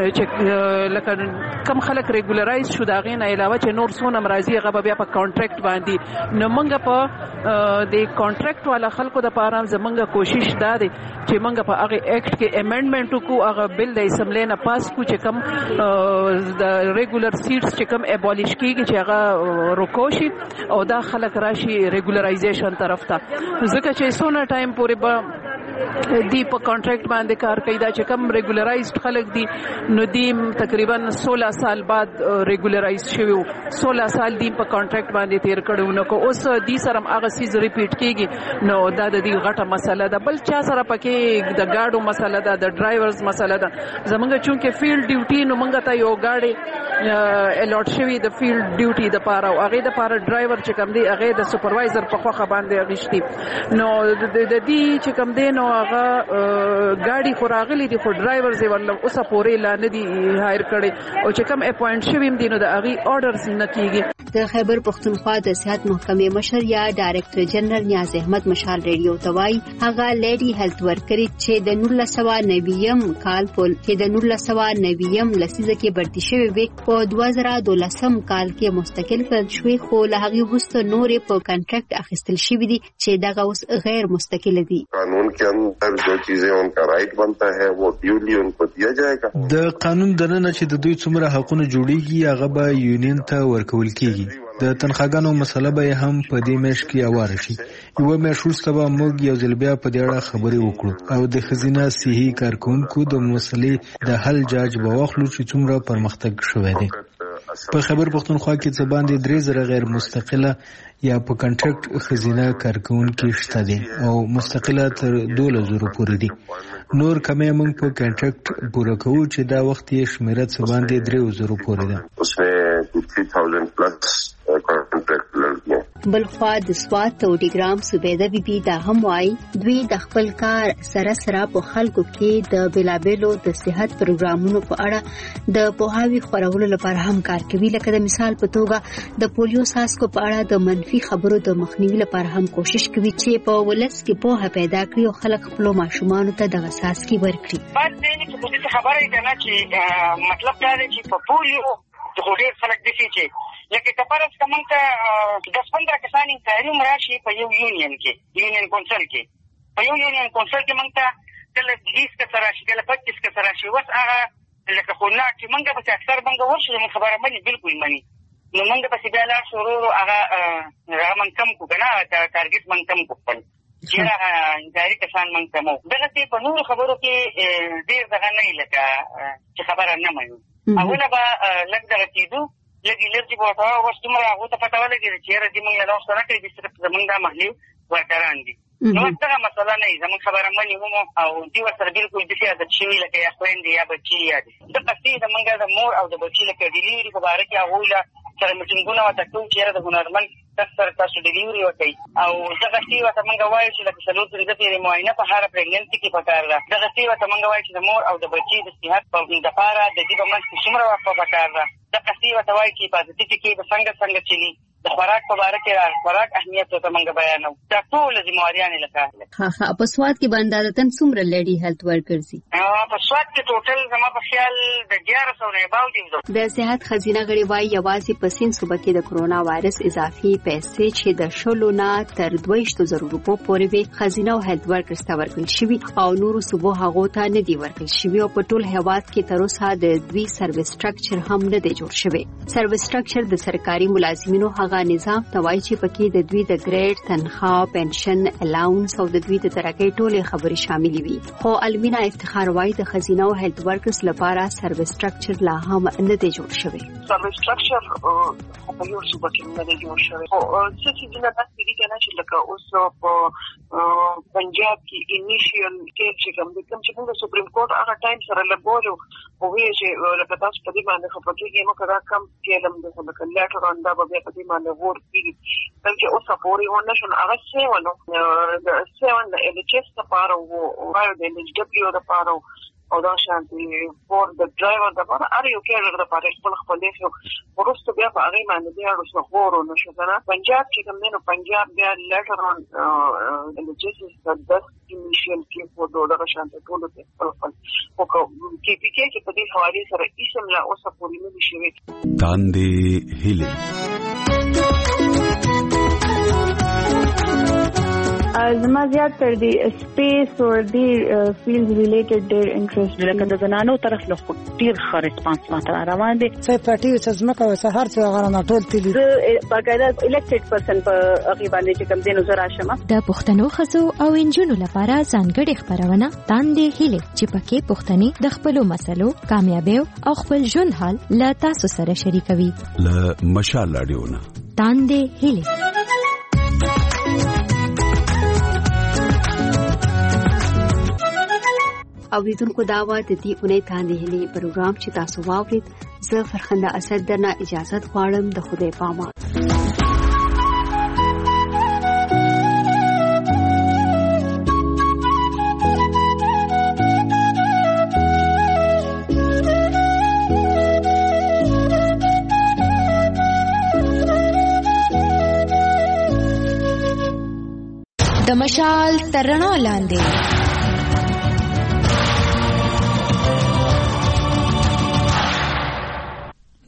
چې لکه کم خلک ریګولرایز شو دا غي نه علاوه چې نور څونه مرضی هغه بیا په کانټریکټ باندې نو موږ په د کانټریکټ والا خلکو د لپاره زمونږ کوشش دا دی چې موږ په هغه اکټ کې امندمنت کو هغه بل د اسمبلی نه پاس کو چې کم د ریګولر سیټس چې کم ابولیش کیږي چې هغه روکوشي او دا خلک راشي ریګولرایزیشن طرف ته ځکه چې سونه ټایم پورې به دی په کانټریکټ باندې کار کوي دا چې کم ریګولرایزډ خلک دي نو دی تقریبا 16 سال بعد ریګولرایز شوی 16 سال دی په کانټریکټ باندې تیر کړو نو کو اوس دی سره هغه سیز ریپیټ کیږي نو دا د دې غټه مسله ده. بل چا سره پکې د گاډو مسله ده د ډرایورز مسله ده زمونږ چونکه فیلډ ډیوټي نو مونږ ته یو گاډي الوټ شوی د فیلډ ډیوټي د پاره او هغه د پاره ډرایور چې کم دی هغه د سپروایزر په خوخه باندې غشتي نو د دې چې کم دی نو هغه ګاډي خو راغلي دي خو ډرایور زی ول اوسه پورې لا نه دي هایر کړي او چې کم اپوینټ شویم دي نو د هغه آرډرز نه کیږي. د خیبر پختونخوا د صحت محکمې مشر یا ډایرکټر جنرال نیاز احمد مشال ریډیو توای هغه لیډي هیلث ورکر چې د 1990 کال په کې د 1990 لسیزه کې برتي شوی وي په 2012 کال کې مستقل کړل شوې خو له هغه وروسته نورې په کنټراکټ اخیستل شوې دي چې دغه اوس غیر مستقل دي. قانون کې اندر جو چیزیں ان کا رائٹ بنتا ہے وہ ڈیولی ان کو دیا جائے گا. د قانون دننه چې د دوی څومره حقوقونه جوړیږي هغه به یونین ته ورکول کیږي. د تنخواګانو مسله به هم په دې میاشت کې اواره شي. یو میاشت وروسته به موږ یو ځل بیا په دې اړه خبرې وکړو او د خزینه صحي کارکونکو د مسلې د حل جاج به واخلو چې څومره پرمختګ شوی دی. په خبر پښتونخوا کې څه باندې 3000 غیر مستقله یا په کنټراکټ خزینه کارکونکو شته دي او مستقله تر 2000 پورې دي. نور کمې موږ په کنټراکټ پوره کوو چې دا وخت یې شمیره څه باندې 3000 پورې ده. उसमें 3000 plus contract लड़कियां. بلخوا د سوات او ډیګرام سوبیده بیبي دا هم وایي دوی د خپل کار سره په خلکو کې د بلابلو د صحت پروګرامونو په اړه د پوهاوی خورولو لپاره هم کار کوي. لکه د مثال په توګه د پولیو ساسکو په اړه د منفي خبرو د مخنیوي لپاره هم کوشش کوي چې په ولس کې پوهه پیدا کړي او خلک خپل ماشومان ته دغه ساسکي ورکړي. بعد دې کې په خبره ده چې مطلب دا دی چې په پولیو د ډېر خلک دي چې لکه کپارس کومه ته 10-15 کسان انتظار راشي په یو یونین کونسل کې په یو یونین کونسل کې موږ ته کله 20 کسان راشي کله 25 کسان راشي وس هغه لکه خو نه چې موږ به اکثر موږ ورشو خبره باندې بالکل مانی نو موږ به بیا لا شروع هغه من کم کو کنه ټارګټ من کم کو چې انتظار کسان من کمو دغه په نور خبرو کې ډېر ځای نه لکه چې خبره نه مانی اوله به لږ دغه کېدو لګي لږ په تاسو واستمره هغه ته پتا ولګي چې راځي موږ له اوسه نه کوي چې زمونږ د محلي ورکران دي. نو دا مسله نه زموږ خبره مانی هم او دی ورسره بالکل د سیاست شوی لکه یا خويندې یا بچي یا د قصې د منګه د مور او د بچي لکه ډیلیوري په اړه کې هغه سره میټینګونه وته کوم چې د هنرمند تاسو ډیلیوري وکړي او دغه سی وته منګه وایي چې لکه سلوت د دې معاینه په هر پرېګننسي کې پکار ده. دغه سی وته منګه وایي چې د مور او د بچي د صحت په لپاره د دې په منځ کې څومره وخت پکار ده. دغه سی وته وایي چې په دې کې به څنګه چلی د خوراک په اړه کې خوراک اهمیت ته منګه بیانو. دا ټول ذمہواریان لکه په سواد کې باندې تن څومره لیډي هیلث ورکرز دي. په سواد کې ټوټل زما په خیال د 1100 نه باندې د صحت خزینه غړي وايي یوازې په سین صوبه کې د کرونا وایرس اضافي پیسې چې د شلو نه تر 200,000 روپو پورې وي خزینه او هیلث ورکرز ته ورکړل شوی او نورو صوبو هغه ته نه دی ورکړل شوی او په ټول هیواد کې تر اوسه د دوی سرویس سټرکچر هم نه دی جوړ شوی. سرویس سټرکچر د سرکاري ملازمینو هغه نظام توای چې پکې د دوی د ګریډ تنخواه پنشن الاونس او د دوی د ترقۍ ټولې خبرې شامل وي. خو المینا افتخار وايي د خزینه او هیلث ورکرز لپاره سرویس سټرکچر لا هم نه دی جوړ شوی. سرویس سټرکچر په یو څه کې نه دی جوړ شوی. او څه چې نه تاسو دې کنه چې لکه اوس په پنجاب کې انیشیل کې چې کوم چې موږ سپریم کورټ هغه ټایم سره لګولو او وی چې لکه تاسو په دې باندې خبرې کې مو کړه کم کېلم د څه لیټر اون دا به په دې باندې ورته چې اوس پورې ونه شو هغه څه ونه د څه د LHS لپاره او د LHW لپاره او دا شانتي فور د ډرایور لپاره ار یو کې لپاره خپل څه ورسته بیا په هغه باندې بیا ورسره غوړو نشو کنه. پنجاب کې کوم نه پنجاب بیا لیټر اون LHS د انیشیل کې په دوه شانتي ټول ته خپل او کې پی کې په دې حواله سره اسم لا اوس پورې نه شي. تاندې هیله زما زیات تر دی سپیس او دی فیلډ ریلیټډ ډیر انټرست لکه د زنانو طرف له ډیر ښه ریسپانس ماته روان دي. څه پټي چې زمکه وسهار چې غره نه ټول تللی باقاعده الیکټډ پرسن په هغه باندې چې کوم دینو زرا شمه د پښتنو خزو او انجونو لپاره ځانګړي خبرونه تاندې هیله چې پکې پښتني د خپل مسلو کامیابی او خپل ژوند حال له تاسو سره شریکوي. له مشال اډیونه تاندې هیله او لیدونکو داوا د دې اونۍ تاندې هلي پروګرام چې تاسو واورید زه فرخنده اسد درنه اجازه غواړم. د خدای پامان. د مشال ترڼا لاندې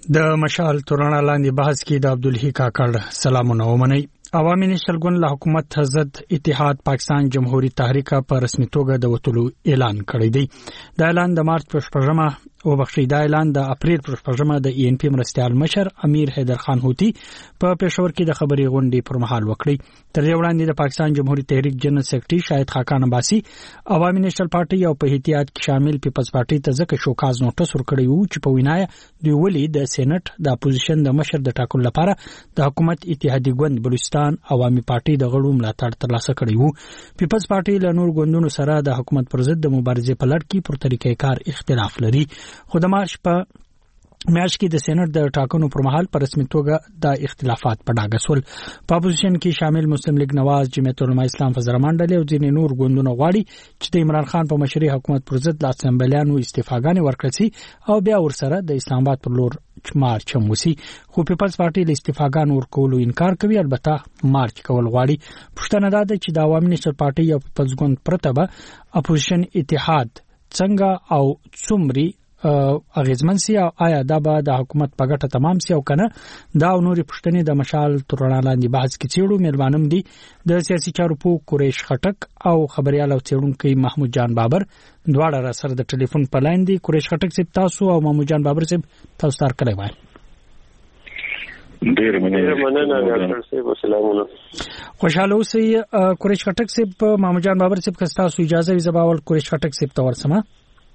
د مشال تورنا لاندې بحث کې د عبدالحی کاکړ سلامونه ومني. عوامي نېشنل ګوند له حکومت ضد اتحاد پاکستان جمهوریت تحریک په رسمي توګه د وټولو اعلان کړی دی. دا اعلان د مارچ په 14مه او بخښي دا اعلان د اپریل په 14مه د ای ان پی مرستيال مشر امیر حیدر خان هوتی په پېښور کې د خبري غونډې پر مهال وکړي. تر دې وړاندې د پاکستان جمهوریت تحریک جنرال سیکریټري شاهد خاقان عباسي عوامي نېشنل پارټي او په احتیاط کې شامل پیپلز پارټي ته ځکه شوکاز نوټس ورکړی وو چې په وینايه دوی ولې د سېنات د اپوزیشن د مشر د ټاکلو لپاره د حکومت اتحادیه ګوند بلوچستان عوامي پارټي د غړو ملاتړ ترلاسه کړی وو. پیپلز پارټي له نور ګوندونو سره د حکومت پر ضد د مبارزې په لړ کې پر طریقې کار اختلاف لري. خو د مارچ په میاشت کې د سېنات د ټاکنو پر مهال په رسمي توګه د اختلافات په ډاګه سول. په اپوزیشن کې شامل مسلم لیگ نواز، جمعیت العلماء اسلام فضل الرحمن ډلې او ځینې نور ګوندونه غواړي چې د عمران خان په مشرۍ حکومت پر ضد د اسمبلیانو استعفاګانې ورکړي او بیا ورسره د اسلام آباد پر لور مارچ هم وسی. خو پیپلز پارټي له استعفاګانو ورکولو انکار کوي، البته مارچ کول غواړي. پښتنه ده چې د عوامي نېشنل پارټي او پیپلز ګوند پرته به اپوزیشن اتحاد څنګه او څومره اغیزمن سي او آیا دا به د حکومت په ګټه تمام سي او کنه. دا نورې پښتنې د مشال تورنا لاندې بحث کې چیرو مېلمانم دي د سیاسي چارو په قریش خټک او خبريال او چیرونکو محمود جان بابر دواړه را سره د ټلیفون په لاین دي. قریش خټک سي تاسو او محمود جان بابر سي تاسو تر کړی وای. ډیر مننه ډاکټر صاحب، السلام علیکم. خوشاله اوسئ. قریش خټک سي محمود جان بابر سي که تاسو اجازه وي زباول قریش خټک سي ته ورسمه.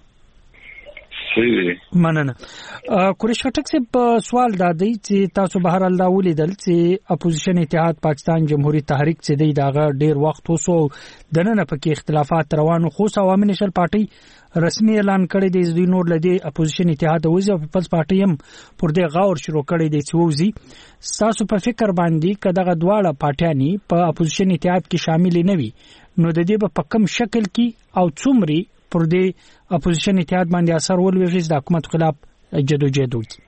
مننه. قریش خټک صاحب سوال دا دی چې تاسو بهر الله ولیدل چې اپوزیشن اتحاد پاکستان جمهوریت تحریک چې دی داغه ډیر وخت وسو دنه پکې اختلافات روانو، خو عوامي نېشنل پارټي رسمي اعلان کړی دی چې نور لدی اپوزیشن اتحاد وځي او پیپلز پارټي هم پر دې غور شروع کړی دی چې وځي. تاسو په فکر باندې کداغه دواړه پارټیانی په اپوزیشن اتحاد کې شامل نه وي نو د دې په کم شکل کې او څومره پر دې اپوزیشن اتحاد باندې اثر ولوي د حکومت خلاف جدوجہد وکړي؟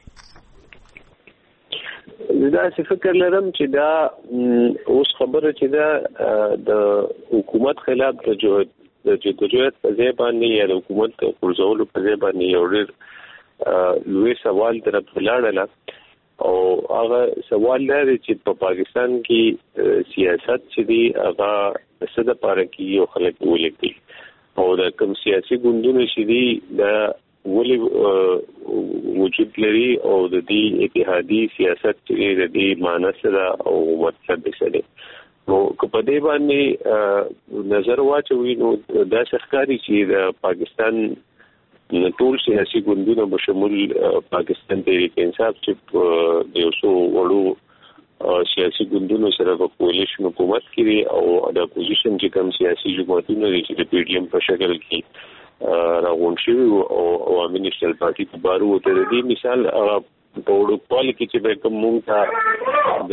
دا څه فکر لرم چې دا اوس خبره چې دا د حکومت خلاف د جدوجہد په ځای باندې یا د حکومت پرځولو په ځای باندې یو ډېر لوی سوال طرف لاړل او هغه سوال لري چې په پاکستان کې سیاست چې دی هغه څه د پاره کې یو خلک ولګي او د کوم سیاسي ګوندونو چې دي دا ولې وجود لري او د دې اتحادي سیاست چې د دې معنی سره او مطلب څه نو په دې باندې نظر واچوي نو دا ښکاري چې د پاکستان ټول سیاسي ګوندونه په شمول پاکستان تحریک انصاف چې د اوسو وړو سیاسي ګوندونو سره په کولیشن حکومت کې او د اپوزیشن چې کوم سیاسي جماعتونه دي چې د پی ډی ایم په شکل کې راغونډ شوي او عوامي نېشنل پارټي په بارو تر دې مثال په وړوکوالي کې چې کوم مونږ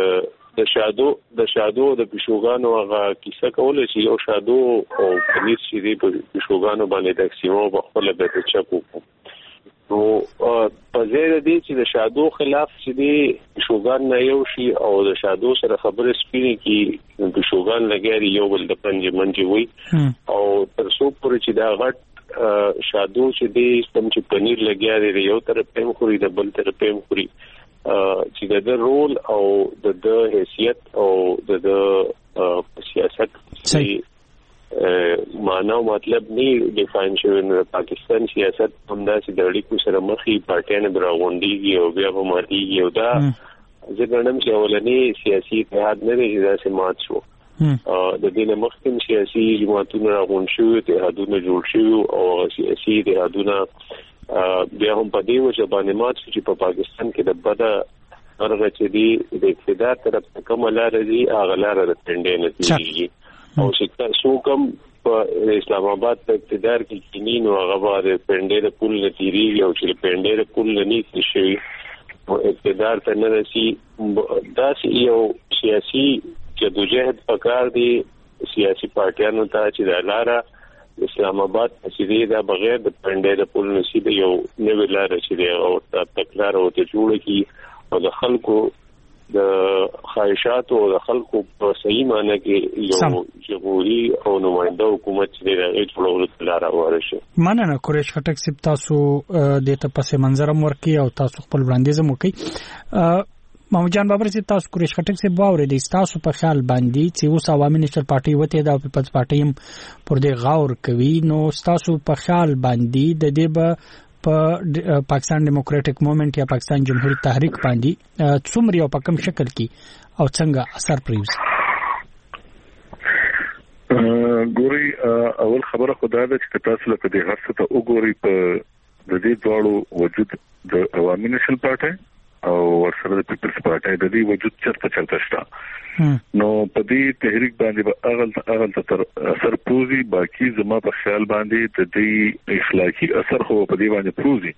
د شادو د پښوګانو هغه کیسه کوله چې یو شادو او پنځه چې د پښوګانو باندې تقسیمو په خپل به چکو نو په ځای د دې چې د شادو خلاف چې دی شوګان نه یو شي او د شادو سره خبره سپینې کې د شوګان لګاري یو بل د پنځه منځي وي او تر څو پورې چې دا غټ شادو چې دی سم چې پنیر لګاري یو طرف په خوري د بل طرف په خوري چې د رول او د حیثیت او د سیاست معنا او مطلب نه ډیفاین شوی نو پاکستان سیاست همدا چې د اړیکو سره مخې پارټیانه براغونډيږي او بیا په ماتيږي او دا ځکه چې اولنې سیاسي اتحاد نه دی چې دا سمات شو د دې نه مخکې سیاسي جماعتونه راغونډ شو اتحادونه جوړ شو او سیاسي اتحادونه بیا هم په دې وجه باندې مات چې په پاکستان کې د بده هغه چې دی د اقتدار طرف کومه لار دی هغه لار د پندې نتیجه او چې څوکم په اسلام آباد په اقتدار کې کینین او هغه باندې پندې پول نتیری او چې پندې پول نه نشي او اقتدار ته نه رسی دا یو سیاسي جدوجہد پکار دی سیاسي پارټیانو ته چې د لاره اسلام آباد چې دا بغیر د پندې پول نصیب یو نوې لار چې او تکرار او ته جوړ کی او د خلکو د خواهشات او د خلکو په صحیح معنی کې یو جمهوریت او نماینده حکومت چې د ایټولو لاره ورشي. مننه قریش خټک سپ تاسو د تاسو منظرم ورکی او تاسو خپل وړاندیز مو کوي. محمد جان بابر سپ تاسو قریش خټک سپ باور دي تاسو په خیال باندې چې اوس عوامي نېشنل پارټي وته د پیپلز پارټي هم پر دې غور کوي نو تاسو په خیال باندې د دې به په پاکستان ډیموکراټک موومېنټ یا پاکستان جمهوریت تحریک باندې څومره او په کوم شکل کې او څنګه اثر پریوز؟ ګوري اول خبره خدای ده چې تاسو لکه د هر څه ته وګوري په د دې ډول وجود د عوامي نېشنل پارټي او ورسره د پیپلز پارټي د دې وجود چرته شته نو په دې تحریک باندې به اغل تر اثر پوزي باقي زما په خیال باندې د دې اخلاقی اثر خو په دې باندې پوزي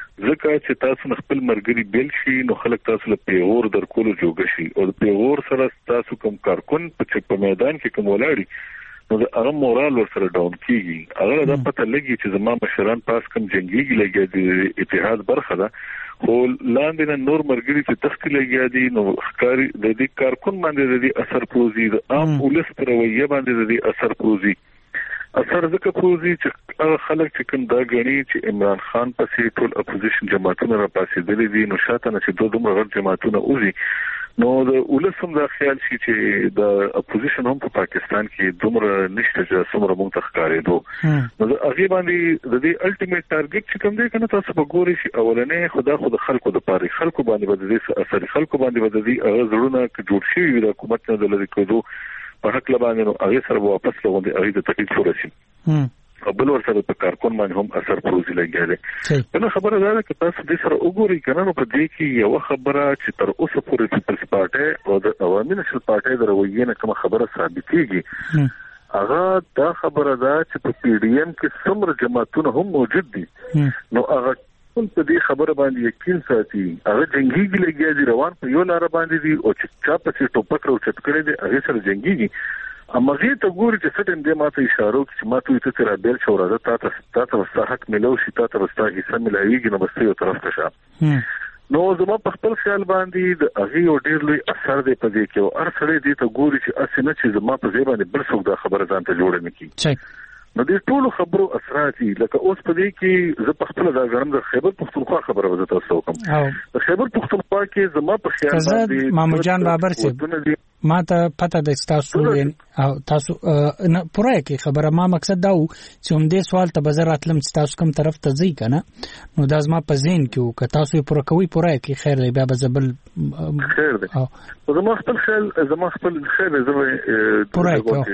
ځکه چې تاسو خپل مرګري بیل شي نو خلک تاسو له پیغور در کولو جوړ شي او د پیغور سره تاسو کوم کارکون په میدان کې کوم ولاړی نو د هغه مورال ورسره ډاون کیږي هغه د پته لګي چې زما مشران پاس کوم جنگي لګي د اتحاد برخه ده خو لاندې نور مرګري چې تختی لګي دي نو ښکاری د دې کارکون باندې د دې اثر پروزي د عام ولس پر رویه باندې د دې اثر پروزي اثر ځکه پروزي چې خلک چې کوم دا غني چې عمران خان پسې ټول اپوزیشن جماعتونه را پاسې دي دي نو شاته نه چې دوه غیر جماعتونه اوزي نو د ولسم دا خیال شي چې د اپوزیشن هم په پاکستان کې دومره نشته چې څومره مونږ ته ښکارېدو نو هغه باندې د دې الټیمیټ ټارګټ چې کوم دی کنه تاسو به ګورئ چې اولنې خود خلکو د پاره خلکو باندې به د دې اثر خلکو باندې به د دې هغه زړونه جوړ شي د حکومت نه د لری کېدو په حق لبانې نو هغه سره واپس لغوندي هغه د تکلیف ورسي او بل ورسره په کارکون باندې هم اثر پروزي لګیږي نو خبره ده چې تاسو دې سره وګورئ کنه نو په دې کې یو خبره چې تر اوسه پورې پیپلز پارټي او د عوامي نېشنل پارټي د رویې نه کوم خبره ثابتېږي هغه دا خبره ده چې په پی ډی ایم کې څومره جماعتونه هم موجود دي نو هغه ټول په دې خبره باندې یقین ساتي هغه جنگي لګیږي روان په یو لار باندې دي او چې چا په ټوپک او چټکړې دي هغه سره جنگي امغه ته ګوري چې څه دې ماته اشاره کوي چې ماته یې ته را بیل شو راځه تاسو واستحق ملو شي تاسو واستحق حصہ ملایږي نو بس یو طرف ته شه نو زما په خپل خیال باندې د هغه یو ډیر لوی اثر دی په دې کې او ارسله دې ته ګوري چې اسنه چې زما په ځای باندې بل څوک دا خبره ځان ته جوړ نه کی نو دې ټول خبرو اثرات لکه اوس په دې کې زه په خپل دا غرم د خیبر پختونخوا خبره وزته تاسو کوم د خیبر پختونخوا کې زما په خیال باندې محمد جان بابر سي ما ته پته د تاسو او تاسو نه پوره کې خبره ما مقصد دا و چې هم دې سوال ته بزر اتلم چې تاسو کوم طرف ته ځي کنه نو دا زما په ذهن کې و که تاسو پوره کوي پوره کې خیر دی بیا بزبل خیر دی زما خپل خیال زما خپل خیر زما پوره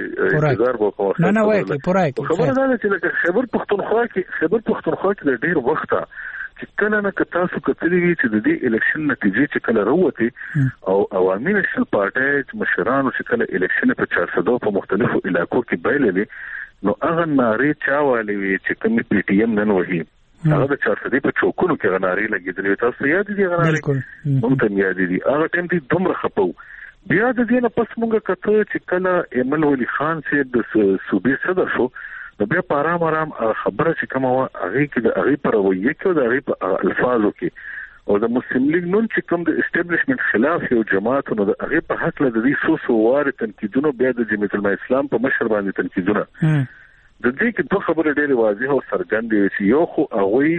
کې نه وای کې پوره کې خبره ده چې خیبر پختونخوا کې د ډیر وخت چې کله نه تاسو کتلی وی چې د دې الیکشن نتیجې چې کله راوته او عوامي نېشنل پارټي مشرانو چې کله الیکشن په 400 په مختلفو علاقو کې بایللې نو هغه ناری چاوالي وی چې کوم پی ټی ایم نن وਹੀ هغه د 400 په چوکونو کې غناري لګیدلې تاسو یاد دي غناري مونږ ته یاد دي هغه ټیم دې دومره خپو بیا د دې نه پس مونږ کته چې کله ایمل ولی خان سي د صوبې صدر شو نو بیا پارام خبره چې کومه هغه کې د هغه پر وایي کې د هغه په الفاظو کې او د مسلم لیگ نن چې کوم د اسټابلیشمنت خلاف یو جماعت نو د هغه په حق له دې سو واره تنقیدونه بیا د جمعیت الاسلام په مشر باندې تنقیدونه د دې کې دوه خبره ډېره واضحه او څرګنده چې یو خو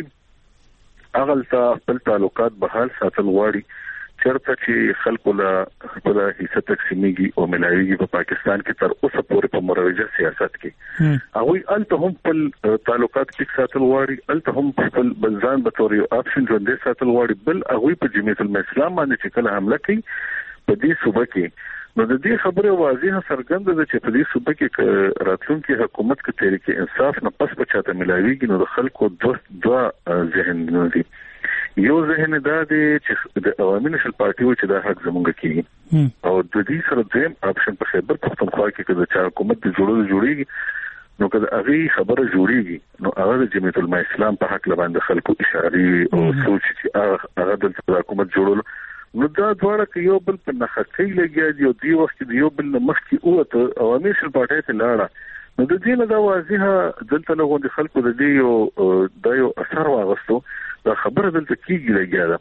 هغه اغلطه خپل تعلقات بحال ساتل غواړي چرته چې خلکو له خپل حصہ تقسیمېږي او ملایوي په پاکستان کې تر اوسه پورې په مروجه سیاست کې هغه الته هم خپل تعلقات کې ساتل غواړي الته هم خپل بلځان به تور یو اپشن ژوندې ساتل غواړي بل هغه په جمعیت الاسلام باندې چې کله حمله کوي په دې صوبه کې نو د دې خبره واضحه څرګنده ده چې په دې صوبه کې راتلونکي حکومت کې تحریک انصاف نه پس بچاته ملایوي نو د خلکو دوه ذهن دي یو ذهن دا دی چې د عوامي نېشنل پارټي و چې دا حق زمونږ کې او د دې سره دیم اپشن په خیبر پختونخوا کې چې حکومت د جوړیږي نو کله هغه خبره جوړیږي نو هغه د جمعیت الاسلام په حق لباند خلکو اشاره او سوچ چې هغه د حکومت جوړول نو دا دواړه کې یو بل په نخښي لګیا دی او وخت دی یو بل مخکې اوته عوامي نېشنل پارټي ته لاړه نو د دې نه دا واضحه دلته له غونډې خلکو د دې یو اثر واغستو دا خبره دلته کیږي لګیا ده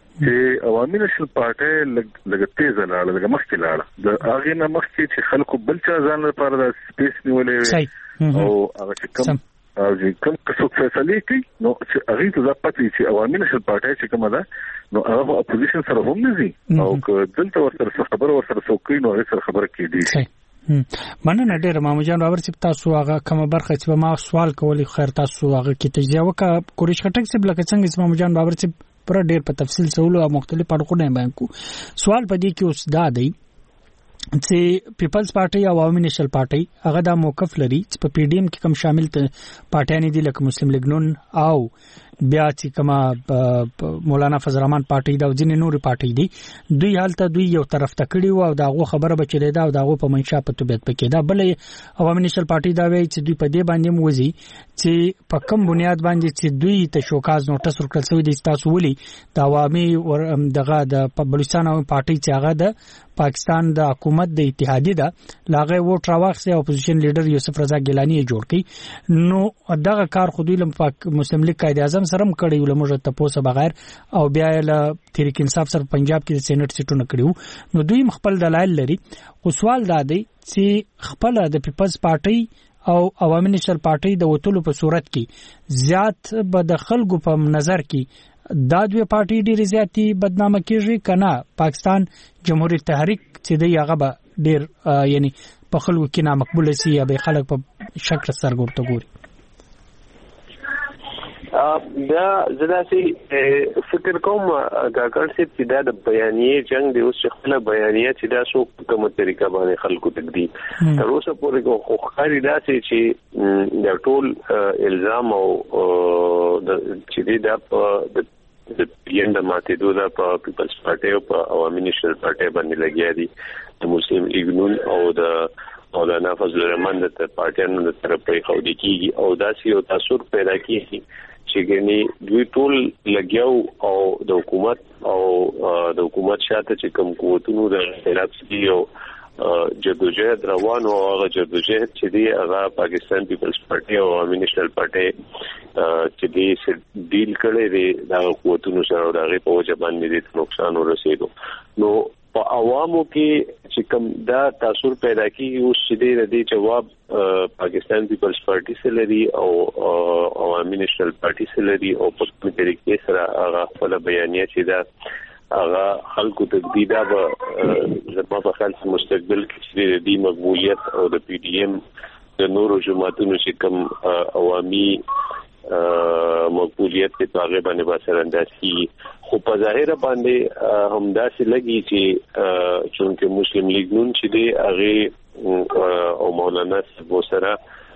چې عوامي نشل پارټي لږ تیز لاړه لږ مخکې لاړه د هغه نه مخکې چې خلکو بل چا ځان لپاره د سپیس نیولې او هغه چې کوم او چې کوم څوک فیصله کوي نو چې هغه ته پاتې چې عوامي نشل پارټي چې کومه ده نو هغه اپوزیشن سره هم نه زی او که دلته ورسره خبره ورسره څوک نو هغه سره خبره کیږي. مننه ډېر مامو جان باور چې تاسو هغه کومه برخه چې ما سوال کولی خیر تاسو هغه کې تجزیه وکړه قریش خټک صاحب لکه څنګه چې مامو جان باور چې پر ډېر په تفصیل سوالو او مختلف اړخونه باندې کو سوال پدې کې اوس دا دی چې پیپلز پارټي او عوامي نشل پارټي هغه دا موقف لري چې په پی ډی ایم کې کوم شامل پارټیان دي لکه مسلم لیگ نون او بیا چې کومه مولانا فضل الرحمن پارټي دا ځینې نوري پارټي دي دوی حالت دوی یو طرف ته کړي وو او داغه خبره بچی دا او داغه په منشا په توبېت پکې دا بلې عوامي نشل پارټي دا وایي چې دوی په دې باندې موزي چې په کوم بنیاد باندې چې دوی ته شوکاز نوټس ورکړل شوی دي تاسو ولي د عوامي دغه د بلوچستان پارټي چې هغه د پاکستان د حکومت د اتحادیه ده لاغه ووټ راوخسي اپوزیشن لیډر یوسف رضا ګیلانی جوړ کړي نو دغه کار خو دوی لم مسلم لیگ قائد اعظم سره کړی ولمره تاسو بغیر او بیا له تحریک انصاف سره پنجاب کې د سېنات سیټونه کړیو نو دوی خپل دلایل لري خو سوال دا دی چې خپل د پیپلز پارټي او عوامي نشل پارټي د وټولو په صورت کې زیات به د خلکو په نظر کې دا دوی پارټي ډېر زیاتی بدنامه کیږي کنه پاکستان جمهوریت تحریک چې دی هغه به ډېر یعنی په خلکو کې نامقبول سي یا به خلک په شک سره ورته ګوري. دا زداسي فکر کوم کاکړ سي چې دا د بیانیه جنگ دی اوس خپل بیانیه چې دا شو کومه طریقه باندې خلکو تقدیم تر اوسه پورې خو خاري دا چې د ټول الزام او چې دا د پیند ماته دوه په پیپلز پارټي او په عوامي نشل پارټي باندې لګیا دي د مسلم لیگ نون او د مولانا فضل الرحمن د پارټیانو د طرف په خو دي کیږي او داسې او تاثیر پیدا کیږي چې ګني دوی ټول لګیاو او د حکومت شاته چې کوم قوتونو د خلاف دي او جدوجہد روانو او هغه جدوجہد چې دی هغه پاکستان پیپلز پارټي او عوامي نشل پارټي چې دی ډیل کړي دي د قوتونو سره د هغه په وجه باندې د نقصان ورسېدو نو په عوامو کې چې کوم دا تاثیر پیدا کیږي او چې د دې جواب پاکستان پیپلز پارټي سره لري او عوامي نشل پارټي سره لري او په کومه طریقې سره هغه خپل بیانیه چې دا هغه خلکو تجدیدا به زما په خیال مستقبل کې د دې مقبولیت او د پی ډی ایم د نورو جماعتونو چې کوم عوامي مقبولیت په توګه باندې باسر انداسي خو په ظاهر باندې همداسې لګي چې چونکه مسلم لیگ نون چې دی هغه او مولانا سره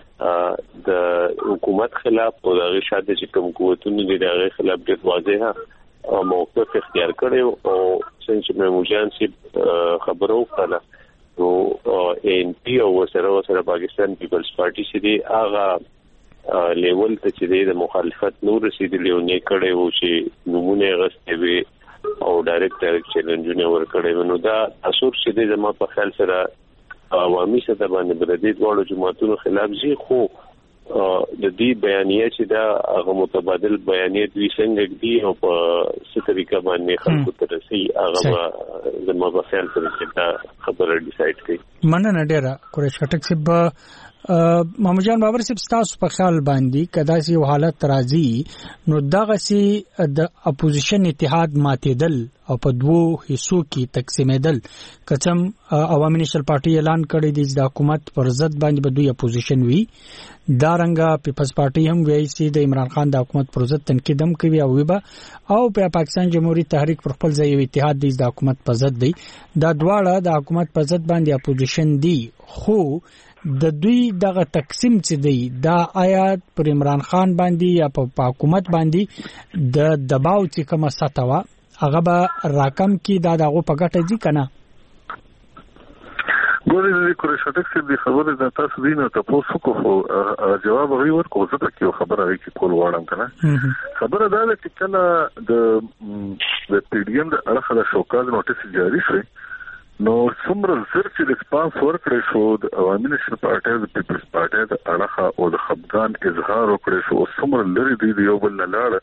د حکومت خلاف او د شاده چې کوم قوتونه دي د خلاف د واضحه موقف اختیار کړي او څنګه موجان سي خبرو کړه نو ان پی او سره پاکستان پیپلز پارټي چې دی هغه لیول ته چې د مخالفت نور رسیدلی او نه کړي وو چې نمونه غستې وي او ډایرکټ چیلنجونه ور کړي نو دا تاثیر چې د ما په خیال سره عوامي سطح باندې بردید واړو جماعتونو خلاف زی خو د دې بیانیه چې دا هغه متبادل بیانیه دوی څنګه دي او په څه طریقه باندې خلکو ته رسي هغه د ما په خیال سره چې دا خبره ډیسایډ کړي. مننه ډیره قریش خټک صاحب مامو جان باور صاحب تاسو په خیال باندې کدا سي حالت راځي نو دغه سي د اپوزیشن اتحاد ماتېدل او په دوو حصو کې تقسیمېدل کچم عوامي نشل پارټي اعلان کړی دی چې د حکومت پر ضد باندې به دوی اپوزیشن وي دارنګه پیپلز پارټي هم وایي چې د عمران خان د حکومت پر ضد تنقید هم کوي او وبا او په پاکستان جمهوریت تحریک پر خپل ځای اتحاد دی د حکومت پر ضد دی دا دواړه د حکومت پر ضد باندې اپوزیشن دی خو د دوی دغه تقسیم چې دی دا آیات پر عمران خان باندې یا په حکومت باندې د دباو چې کومه ساتوا هغه به راکم کی دا دغه په ګټه دي کنه ګورې د قریشټک څخه د خبرې د تاسو دینه تاسو کو جواب غوي ورکو زه ته یو خبره راځي کول وړم کنه خبره دا ده چې کله د پی ډی ایم د اړخ د شوکاز نوټیس جاری شوی نو څومره زر چې ریسپانس ورکړی شو د عوامي نشل پارټي د پیپلز پارټي د اړخ او د خپګان اظهار وکړي شو څومره لري دی یو بل نه لاړ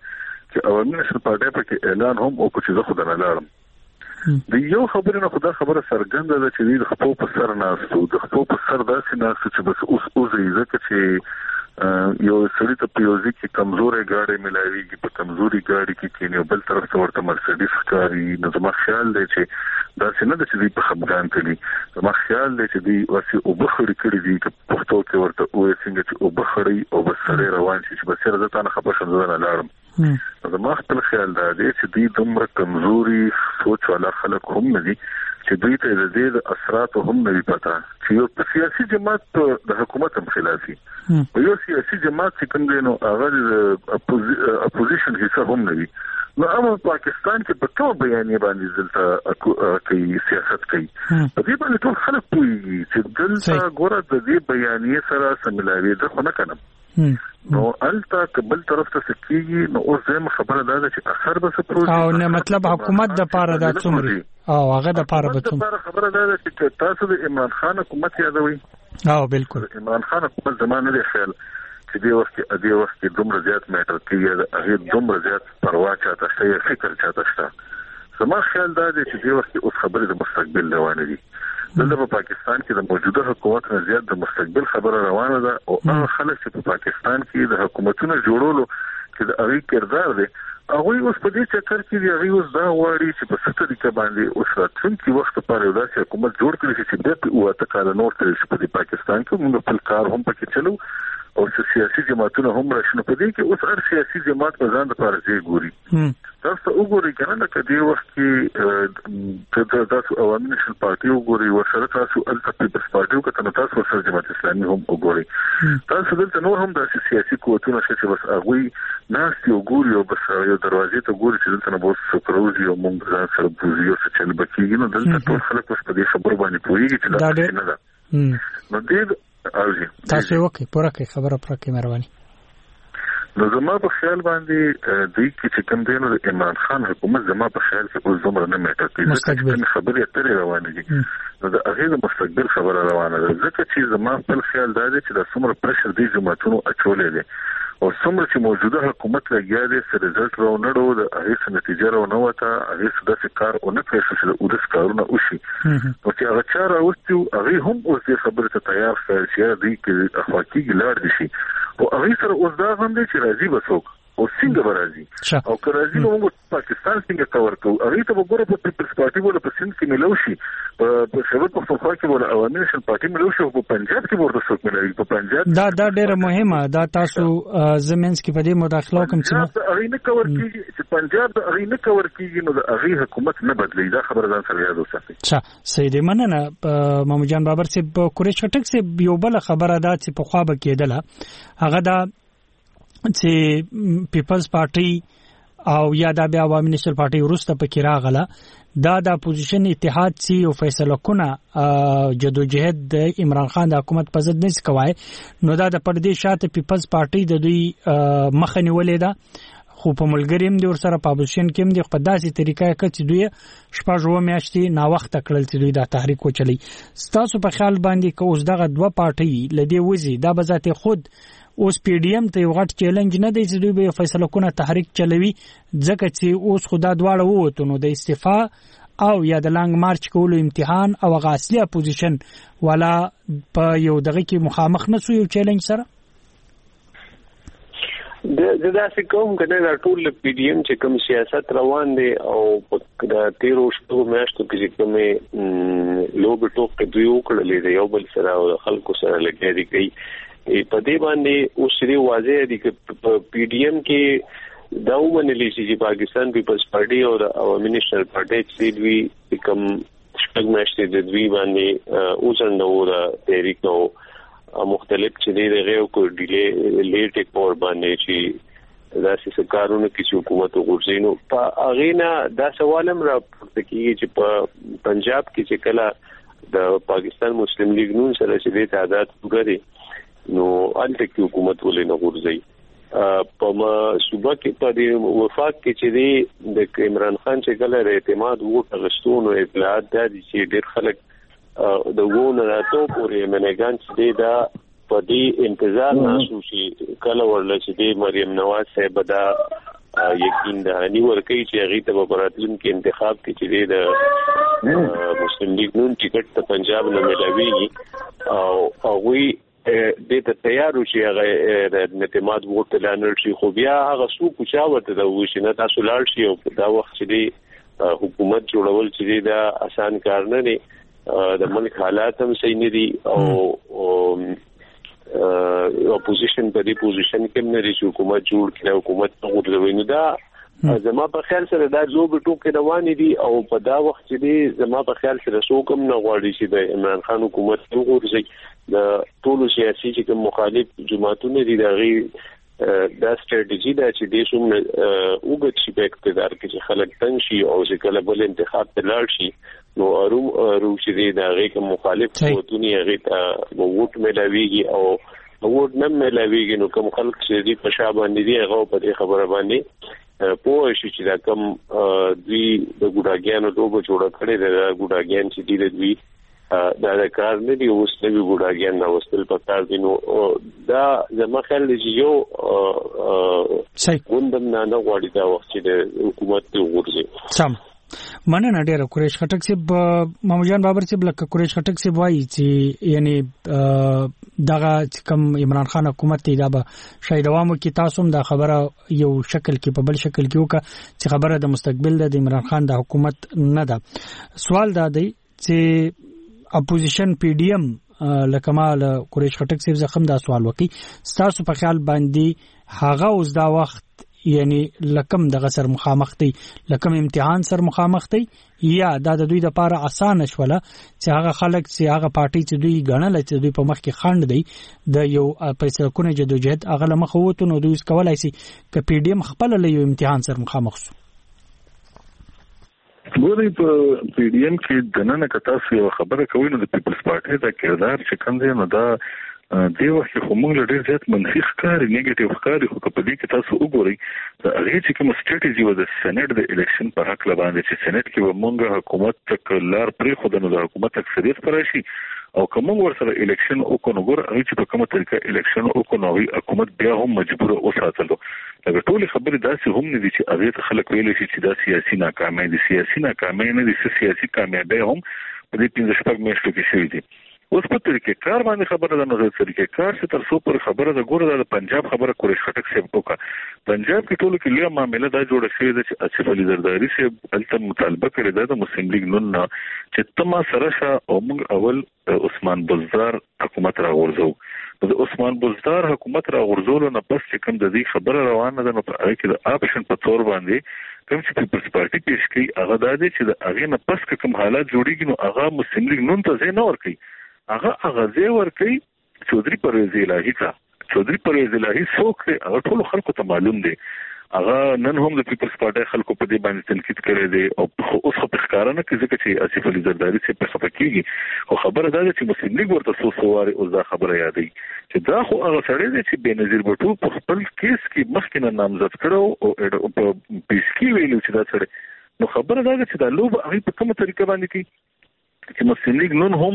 چې عوامي نېشنل پارټي په کې اعلان هم او چې زه خو درنه لاړم د یو خبره نه خدا خبره سرګنده ده چې د خپل په سر ناستو د خپل په سر داسې ناستو چې بس اوس ځکه چې یو سړی ته پیوزي کې کمزورې گاډي ملاويږي په کمزوري گاډي کې یو بل طرف ته ورته مرسيډیز ښکاري نو زما خیال دی چې دا څنګه د چې په خپګان کړي زما خیال دی چې دی واسي او بخړی کړي دي چې پښتو کې ورته وې څنګه چې او بخړی او بسره روان شي چې بسره زه تانه خبر شم زه نه لاړم زما خپل خیال دا دی چې دی دومره کمزوري سوچ والا خلک هم نه دي چې دوی ته د دې اثرات هم نه پتا چې یو سیاسي جماعت د حکومت هم خلافي یو سیاسي جماعت چې کوم دی نو هغه اپوزیشن حصہ هم نه وي نو امر پاکستان کې په کوم بیانیه باندې دلته کوي سیاست کوي په دې باندې ټول خلک پوهیږي چې دلته ګوره د دې بیانیه سره سملاوي ده خو نه کنم نو الته قبل طرف ته سکیږي نو اوس زم خبره ده چې اثر به سپروي او نه مطلب حکومت د پاره د څومره او هغه د پاره به څومره خبره ده چې تاسو د عمران خان حکومت یادوي او بالکل عمران خان حکومت زمانه دی خیال چې دی وخت دومره زیات میټر کوي هغه دومره زیات پروا چاته شي فکر چاته شته زما خیال دا دی چې دی وخت اوس خبره د مستقبل روانه دي دلته په پاکستان کې د موجوده حکومت نه زیات د مستقبل خبره روانه ده او هغه خلک چې په پاکستان کې د حکومتونو جوړولو چې د هغه کردار دی هغه اوس په دې چکر کې دی هغه اوس دا غواړي چې په ستر طریقه باندې اوس راتلونکي وخت لپاره یو داسې حکومت جوړ کړي چې د اوته کال نور ترې په پاکستان کې موږ خپل کار هم پکې چلو او سیاسي جماعتونه هم راشنه په دې کې اوس هر سیاسي جماعت په ځان لپاره ځای ګوري تاسو وګورئ کنه چې د وخت کې تاسو عوامي نېشنل پارټي وګورئ ورسره تاسو الټا پیپلز پارټي وکړه تاسو سره جماعت اسلامي هم وګورئ تاسو دلته نور هم د سیاسي قوتونو چې بس هغه ناس یو ګوري او بس یو دروازې ته ګوري چې دلته نه بوس سپروزي او موږ ځان سره بوزي او څه چل بکیږي نو دلته ټول خلک اوس په دې خبرو باندې پوهیږي چې دا نه ده نو دې تاسو وکي پوره کې خبره پرکې مهرباني نو زما په خیال باندې دوی چې کوم دی نو د عمران خان حکومت زما په خیال کې اوس دومره نه میټر کوي مستقبل خبرې اترې روانې دي نو د هغه د مستقبل خبره روانه ده ځکه چې زما په خیال دا دی چې د څومره پرشر دی جماعتونو اچولې دي او څومره چې موجوده حکومت لګیا دی سره رزلټ راونړو د هغه نتیجه راونه وته هغه څه کار او نه کوي چې د اوس کارونه وشي او چې هغه چاره اوسو هغه هم اوس د خبرې ته تیار شي دی چې اخلاقی ګلار دي شي او هغه سره اوس دا هم دی چې راځي بسوک او څنګه راځي او که راځي نو موږ پاکستان څنګه کور کوو هغه ته وګوره په پیپلز پارټي ولا په سند کې ملو شي په خیبر پختونخوا کې ولا عوامي نېشنل پارټي ملو شي په پنجاب کې ورته څوک ملوي په پنجاب دا ډیره مهمه دا تاسو زمینس کې په دې مداخله کوم چې هغه نه کور کیږي چې پنجاب هغه نه کور کیږي نو هغه حکومت نه بدلی دا خبره ځان سره یاد وساتئ سید مننه محمد جان بابر سے قریش خټک سے یو بل خبره دا چې په خوا به کېدله هغه دا چې پیپلز پارټي او یا د عوامي نېشنل پارټي ورسته پکې راغله دا د اپوزیشن اتحاد سی او فیصله کونه جدوجہد د عمران خان د حکومت په ضد نه کوي نو دا د پردې شاته پیپلز پارټي د دوی مخه نیولې ده خو په ملګریم دی ورسره په اپوزیشن کې دی په داسې طریقه کې چې دوی شپږ میاشتې نا وخت کړل چې دوی دا تحریک وچلی تاسو په خیال باندې که اوس دغه دوه پارټي لدی وزي دا به ذات خود اوس پی ډی ایم ته یو غټ چیلنج نه دی چې دوی به فیصله کونه تحریک چلوي ځکه چې اوس خدا دواړه ووتو نو د استعفا او یا د لانګ مارچ کولو امتحان او غا اصلي اپوزیشن ولا په یو دغه کې مخامخ نه سو یو چیلنج سره د داسې کوم کنه دا ټول پی ډی ایم چې کوم سیاست روان دي او د 13 شپږ میاشتو کې کومه لوب ټوک کې دوی وکړلې دی یو بل سره او خلکو سره لګیا دي کوي په دې باندې اوس لري واضح دي چې پی ډی ایم کې دا ومنل شي چې پاکستان پیپلز پارټي او عوامي نېشنل پارټي چې دوی کوم شپږ میاشتې د دوی باندې اوسنده وره تحریک نو مختلف چې دی غو کو ډیلی لیټ پور باندې چې داسې کارونه کې حکومت وګورځینو په اغینا دا سوالم را پورته کیږي چې په پنجاب کې چې کله د پاکستان مسلم لیگ نون سره چې د تعداد وګوري نو الته کې حکومت ولې نه ورځي په صوبه کې په وفاق کې چې دی د عمران خان چې کله اعتماد وو غشتونو اطلاعات د چې ډېر خلک د وونه راتو پورې منګان چې دا په دې انتظار ناسو چې کله ورل چې د مریم نواز صاحب دا یقین دهانی ورکوي چې هغه ته په راتلونکي انتخاب کې چې د مسلم لیگ نون ټیکټ ته پنجاب نه ملاويږي او وی د ته تیارو چې هغه د اعتماد ووټ لانل شي خو بیا هغه څوک چې ورته د وښنه تاسو لاړ شي او دا وخت چې حکومت جوړول چې دا آسان کار نه دی د ملک حالات هم صحیح نه دي او اپوزیشن په دې پوزیشن کې نه لري چې حکومت جوړ کړي حکومت غوړوي نو دا زما په خیال سره دا زوب ټوکې روان دي او په دا وخت چې زما په خیال سره څوک هم نه غواړي چې د عمران خان حکومت وګورځي د ټولو سیاسي چې مخالف جماعتونو دي دا غي دا ستراتیژي دا چې د شوم وګت شي په اقتدار کې چې خلک تنګ شي او چې کله بل انتخاب ته لاړ شي نو ارو چې دا غي کوم مخالف قوتونه غي ته ووټ ملاويږي او ووټ نه ملاويږي نو کوم خلک چې په شابه باندې دي هغه په دې خبره باندې پوه شي چې دا کوم دوی د ګډاګیانو دوه جوړ کړي دا ګډاګیان چې دي دوی دا کار نه دی اوس نه وی ګډاګیان نو وستل پکار دي نو دا زما خیال دی چې یو وندم نه غواړي دا وخت چې د حکومت ته ورځي سم مننه ډیره قریش خټک صاحب محمد بابر صاحب لکه قریش خټک صاحب وایي چې یعنی دغه کم عمران خان حکومت ته دا به شاید دوام کې تاسو هم دا خبره یو شکل کې په بل شکل کې وکړه چې خبره د مستقبل د عمران خان د حکومت نه ده سوال دا دی چې اپوزیشن پی ډی ایم لکمال قریش خټک صاحب زخم دا سوال وکي تاسو په خیال باندې هغه اوس دا وخت یعنی لکم دغه سر مخامخ دی لکم امتحان سر مخامخ دی یا دا د دوی د پاره اسانه شوله چې هغه خلک چې هغه پارټي چې دوی غنل چې دوی په مخ کې خند دی د یو پیسې جدوجہد هغه لمخ وته نو دوی کولای شي ک پی ډی ایم خپل له یو امتحان سر مخامخ شو ګوري په پی ډی ایم کې دنه کتا یو خبره کوي نو د پیپلز پارټي دا کردار چې کوم دی نو دا دیو چې کومه ډېر زیات منفي ښکاري نیگیټیو ښکاري خو په دې کې تاسو وګورئ دا هغه چې کوم ستراتیژي و د سېنات د الیکشن په حق لباندې چې سېنات کې ومونږه حکومت تک لار پرې خو د حکومت اکثریت پرشي او کوم ورسره الیکشن او کو نګور هغه چې په کومه طریقه الیکشن او کو نو حکومت بیا هم مجبور او ساتلو دا ټول خبره داسې هم نه دي چې هغه خلک ویل شي چې دا سیاسي ناکامي دي سیاسي ناکامي نه دي سیاسي کامیابی هم په دې 15 شپږ میاشتو کې شوې دي اوس په طریقې کار باندې خبره ده نو د طریقې کار څخه تر څو پر خبره ده ګوره د پنجاب خبره قریش خټک صاحب وکړه پنجاب کې ټول کې لوی معاملې دا جوړه شوې ده چې اسف علي زرداری صاحب الته مطالبه کړې ده د مسلم لیگ نن چې تما سره او موږ اول عثمان بزدار حکومت را غورځو د عثمان بزدار حکومت را غورځول نه پس چې کوم د دې خبره روانه ده نو په هغه کې د اپشن په تور باندې کوم چې پیپلز پارټي پیش کوي هغه دا دی چې د هغه نه پس کوم حالات جوړیږي نو هغه مسلم لیگ نن ته نه ورکي هغه ځای ورکي چودري پرویز الهي کا چودري پرویز الهي څوک دی هغه ټول خلکو ته معلوم دی هغه نن هم د پیپلز پارټي خلکو په دې باندې تنقید کړی دی او اوس په ښکارانه کې ځکه چې اسف علي زرداری څخه په خپکیږي خو خبره دا ده چې مسلم لیگ ورته سوواري او دا خبره یادې چې دا خو هغه سړی دی چې بنظیر بټو په خپل کیس کې مخکې نامزد کړو او په پیس کې ویلو چې دا سړی نو خبره دا ده چې دا لوب هغه په کومه طریقه باندې کې چې مسلم لیگ نن هم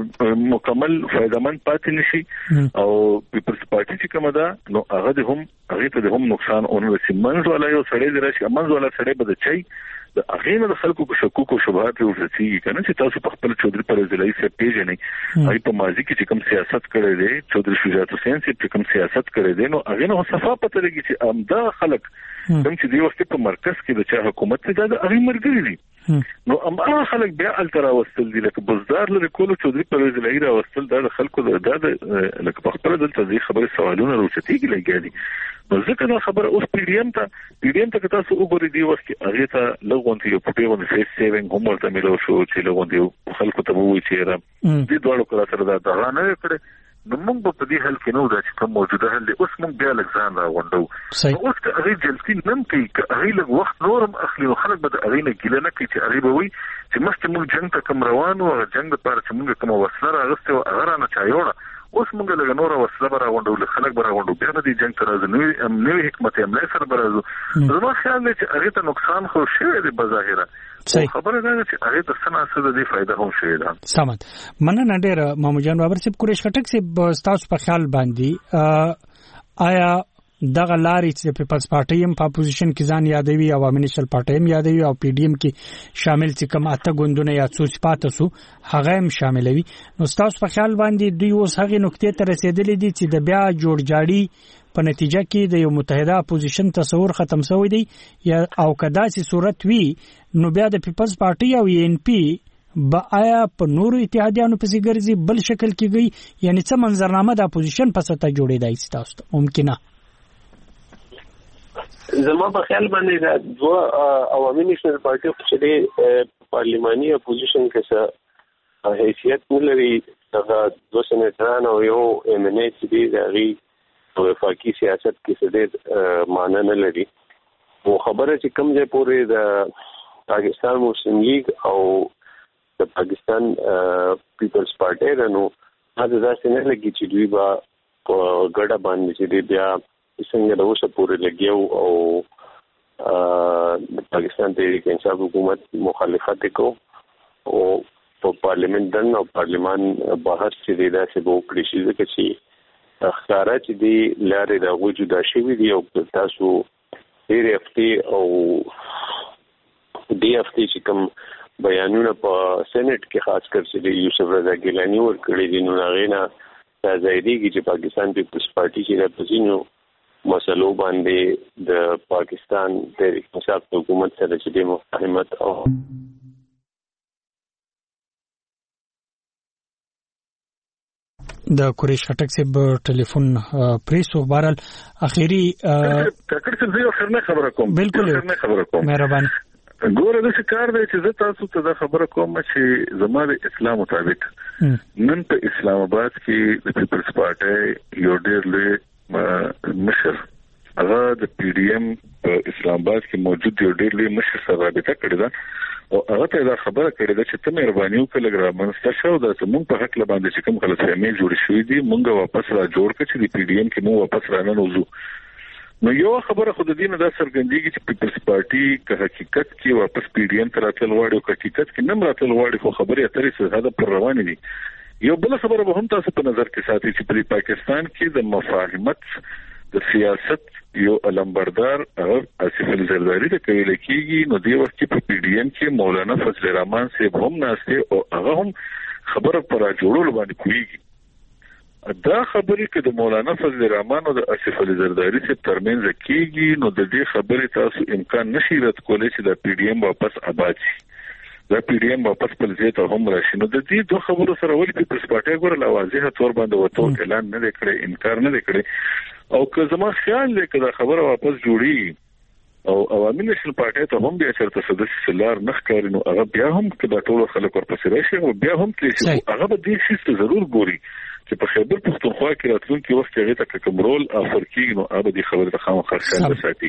مکمل فائدمن پاتې نشي او پیپلز پارټي چې کومه ده نو هغه ته هم نقصان اون رسي منځ ولا یو سړی دی راشي منځ ولا سړی به چي د هغه نه د خلکو کو شکوک او شبهات ورسي کنه چې تاسو په خپل چودري پرویز الهي سره پیژنې هغه په ماضي کې چې کوم سیاست کړی دی چودري شجاعت حسین چې کوم سیاست کړی دی نو هغه نه صفه پته لګي چې امدا خلک کوم چې دی وخت په مرکز کې د چا حکومت ته د هغه مرګري دي نو هغه خلک بیا الترا وستل دي لکه بزدار لري کول چودري پرویز الهي را وستل د خلکو د لکه په خپل دلته ځي خبره سوالونه روچتي کې لګي نو ځکه دا خبره اوس پی ډی ایم ته تاسو وګورئ دی وخت کې هغه ته لغونته یو پټیونه فیس سیوینګ هم ورته ملو شو چې لغونته خلکو ته وایي چې را دې دوړو کړه سره دا نه کړي نو موږ په دې حل کې نو دا چې کوم موجوده حل اوس موږ بیا لګزان را غونډو اوس هغه جلسې نن کې هغه لږ وخت نورم اخلي او خلک به هغه نه ګیله نه کوي چې هغه به وي چې مخکې موږ جنگ ته کوم روانو او جنگ لپاره چې موږ کوم وسله راغسته او هغه نه چایوړه اوس موږ له نور وسله برا غونډو خلک برا غونډو بیا د جنگ تر ازنوي نوې حکمت عمله سره برازو نو خیال دی چې هغه ته نقصان خو شوی دی بظاهره خبره ده چې هغه د سناسه د فائدہ هم شوی ده سمات مننه ډېر محمد جان بابر صاحب قریش خټک صاحب تاسو په خیال باندې آیا دغه لارې چې پیپلز پارټي هم په اپوزیشن کې ځان یادوي، عوامي نیشنل پارټي هم یادوي او پی ډی ایم کې شامل چې کوم اته ګوندونه یا څو پاتې سو هغه هم شاملوي. نو تاسو په خیال باندې دوی اوس هغه نقطې ته رسیدلې دي چې د بیا جوړجاړي په نتیجه کې د یو متحده اپوزیشن تصور ختم شوی دی یا او کدا چې صورت وی نو بیا د پیپلز پارټي او ان پی با آیا په نورو اتحادیانو پسې ګرځي بل شکل کېږي، یعنی څه منظرنامه د اپوزیشن په سطح جوړېدای شي تاسو ته ممکنه؟ زما په خیال باندې دا دوه عوامي نیشنل پارټي چې پارلماني اپوزیشن کې څه حیثیت نه لري، هغه دوه سېنیټران او یو ایم ان ای چې دی په وفاقي سیاست کې څه ډېر معنی نه لري. او خبره چې کوم ځای پورې د پاکستان مسلم لیگ او د پاکستان پیپلز پارټي رانو هغه ځکه نه لګي چې دوی با ګډه باندې چې بیا څنګه د اوسه پورې لګیو او د پاکستان تحریک انصاف حکومت مخالفت وکړو او په پارلیمنت دن او پارلیمان بهر چې د داسې وو کړی شي چې اختیارات چې دی لارې د وجوده شوی دی او تاسو ډېر هفته او دی هفته چې کوم بیانونه په سېنات کې خاص کر چې یوسف رضا ګیلانی ورکړي دي نو هغه نه ځایدي چې پاکستان پیپلز پارټي چې د پزینو مسلو باندې د پاکستان تحریک انصاف حکومت سره چې د مفاهمت او د قریش خټک صاحب ټلیفون پریسو بهرحال اخیری کاکړ څه یو خبره خبره کوم بالکل خبره کوم مهرباني ګوره د کار دی چې زه تاسو ته دا خبره کوم چې زما د اسلام مطابق نن په اسلام آباد کې د پیپلز پارټي یو ډېر لوی مشر هغه د پی ډی ایم په اسلام آباد کې موجود یو ډېر لوی مشر سره رابطه کړې ده او هغه ته دا خبره کړې ده چې ته مهرباني وکړه لږ رامنځته شو دا چې موږ په حق لباندې چې کوم غلطفهمي جوړ شوې دي موږ واپس را جوړ کړو چې د پی ډی ایم کې موږ واپس را نه نوځو. نو یو خبره خود دینه دا څرګندېږي چې پیپلز پارټي که حقیقت کې واپس پی ډی ایم ته راتل واړي او حقیقت کې نه راتل واړي خو خبرې اترې څه دا پر روان دي. یو بل خبره به هم تاسو په نظر کې ساتئ چې په پاکستان کې د مفاهمت د سیاست یو علمبردار آصف علي زرداری د کوي لکېږي نو دی وخت په پی ډی ایم کې مولانا فضل الرحمن صاحب هم ناشته او هغه هم خبره پر جوړول باندې کوي. دا خبرې کې د مولانا فضل الرحمن او د آصف علي زرداری څخه ترمنځ کېږي نو د دې خبرې تاسو امکان نشي رد کولای چې د پی ډی ایم واپس آباد شي، دا پی ډی ایم واپس په ځای ته هم راشي. نو د دې دوه خبرو سره ولې پیپلز پارټي ګور لا واضحه تور باندې وته اعلان نه کړي، انکار نه کړي او که زما خیال دی چې دا خبره واپس جوړي او عوامي نیشنل پارټي ته هم بیا چرته سدس سلار نخ کاری نو هغه بیا هم کدا ټول خلک ورپسې راشي او بیا هم چې هغه به دې شي ضرور ګوري چې په خیبر پښتونخوا کې راتلونکي وخت هغه ته کوم رول افر کیږي نو هغه د خبره ته خامخا خیال ساتي.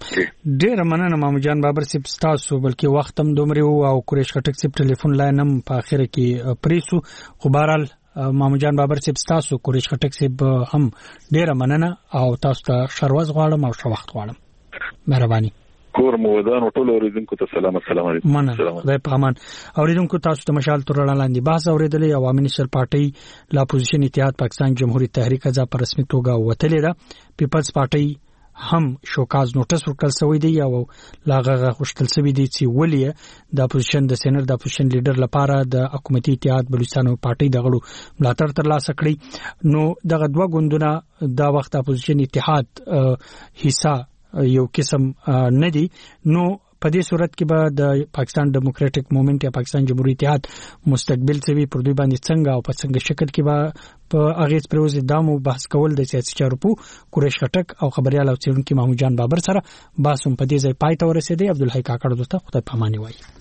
ډیر مننه مامو جان بابر صاحب تاسو بلکې وخت هم دومره او قریش خټک صاحب ټلیفون لاین هم په اخر کې پریسو خو بهرحال مامو جان بابر صاحب تاسو قریش خټک صاحب هم ډیر مننه او تاسو ته شروز غواړم او ښه وخت غواړم. مهرباني. کور مودان ټول اوریدونکو ته سلام. السلام علیکم. خدای په امان. اوریدونکو تاسو ته مشال تر لاندې بحث اوریدلې عوامي نیشنل پارټي لا اپوزیشن اتحاد پاکستان جمهوریت تحریک ازا په رسمي توګه وتلې ده. پیپلز پارټي هم شوکاز نوټس ورکړل شوی دی او لاغه غوښتل شوی دی چې ولې د اپوزیشن د سېنات د اپوزیشن لیډر لپاره د حکومتي اتحاد بلوچستان پارټي د غړو ملاتړ ترلاسه کړي. نو دغه دوه ګوندونه د وخت اپوزیشن اتحاد حصہ یو قسم نه دي. نو په دې صورت کې به د پاکستان ډیموکراټک موومېنټ یا پاکستان جمهوریت اتحاد مستقبل څه وي پر دوی باندې څنګه او په څنګه شکل کې به په اغیز پروز دامو بحث کول د سیاسي چارو په قریش خټک او خبريال او څېړونکو مامو جان بابر سره باسم په دې ځای پای ته ورسېدی. عبدالحی کاکړ دوسته خدای پاماني وایي.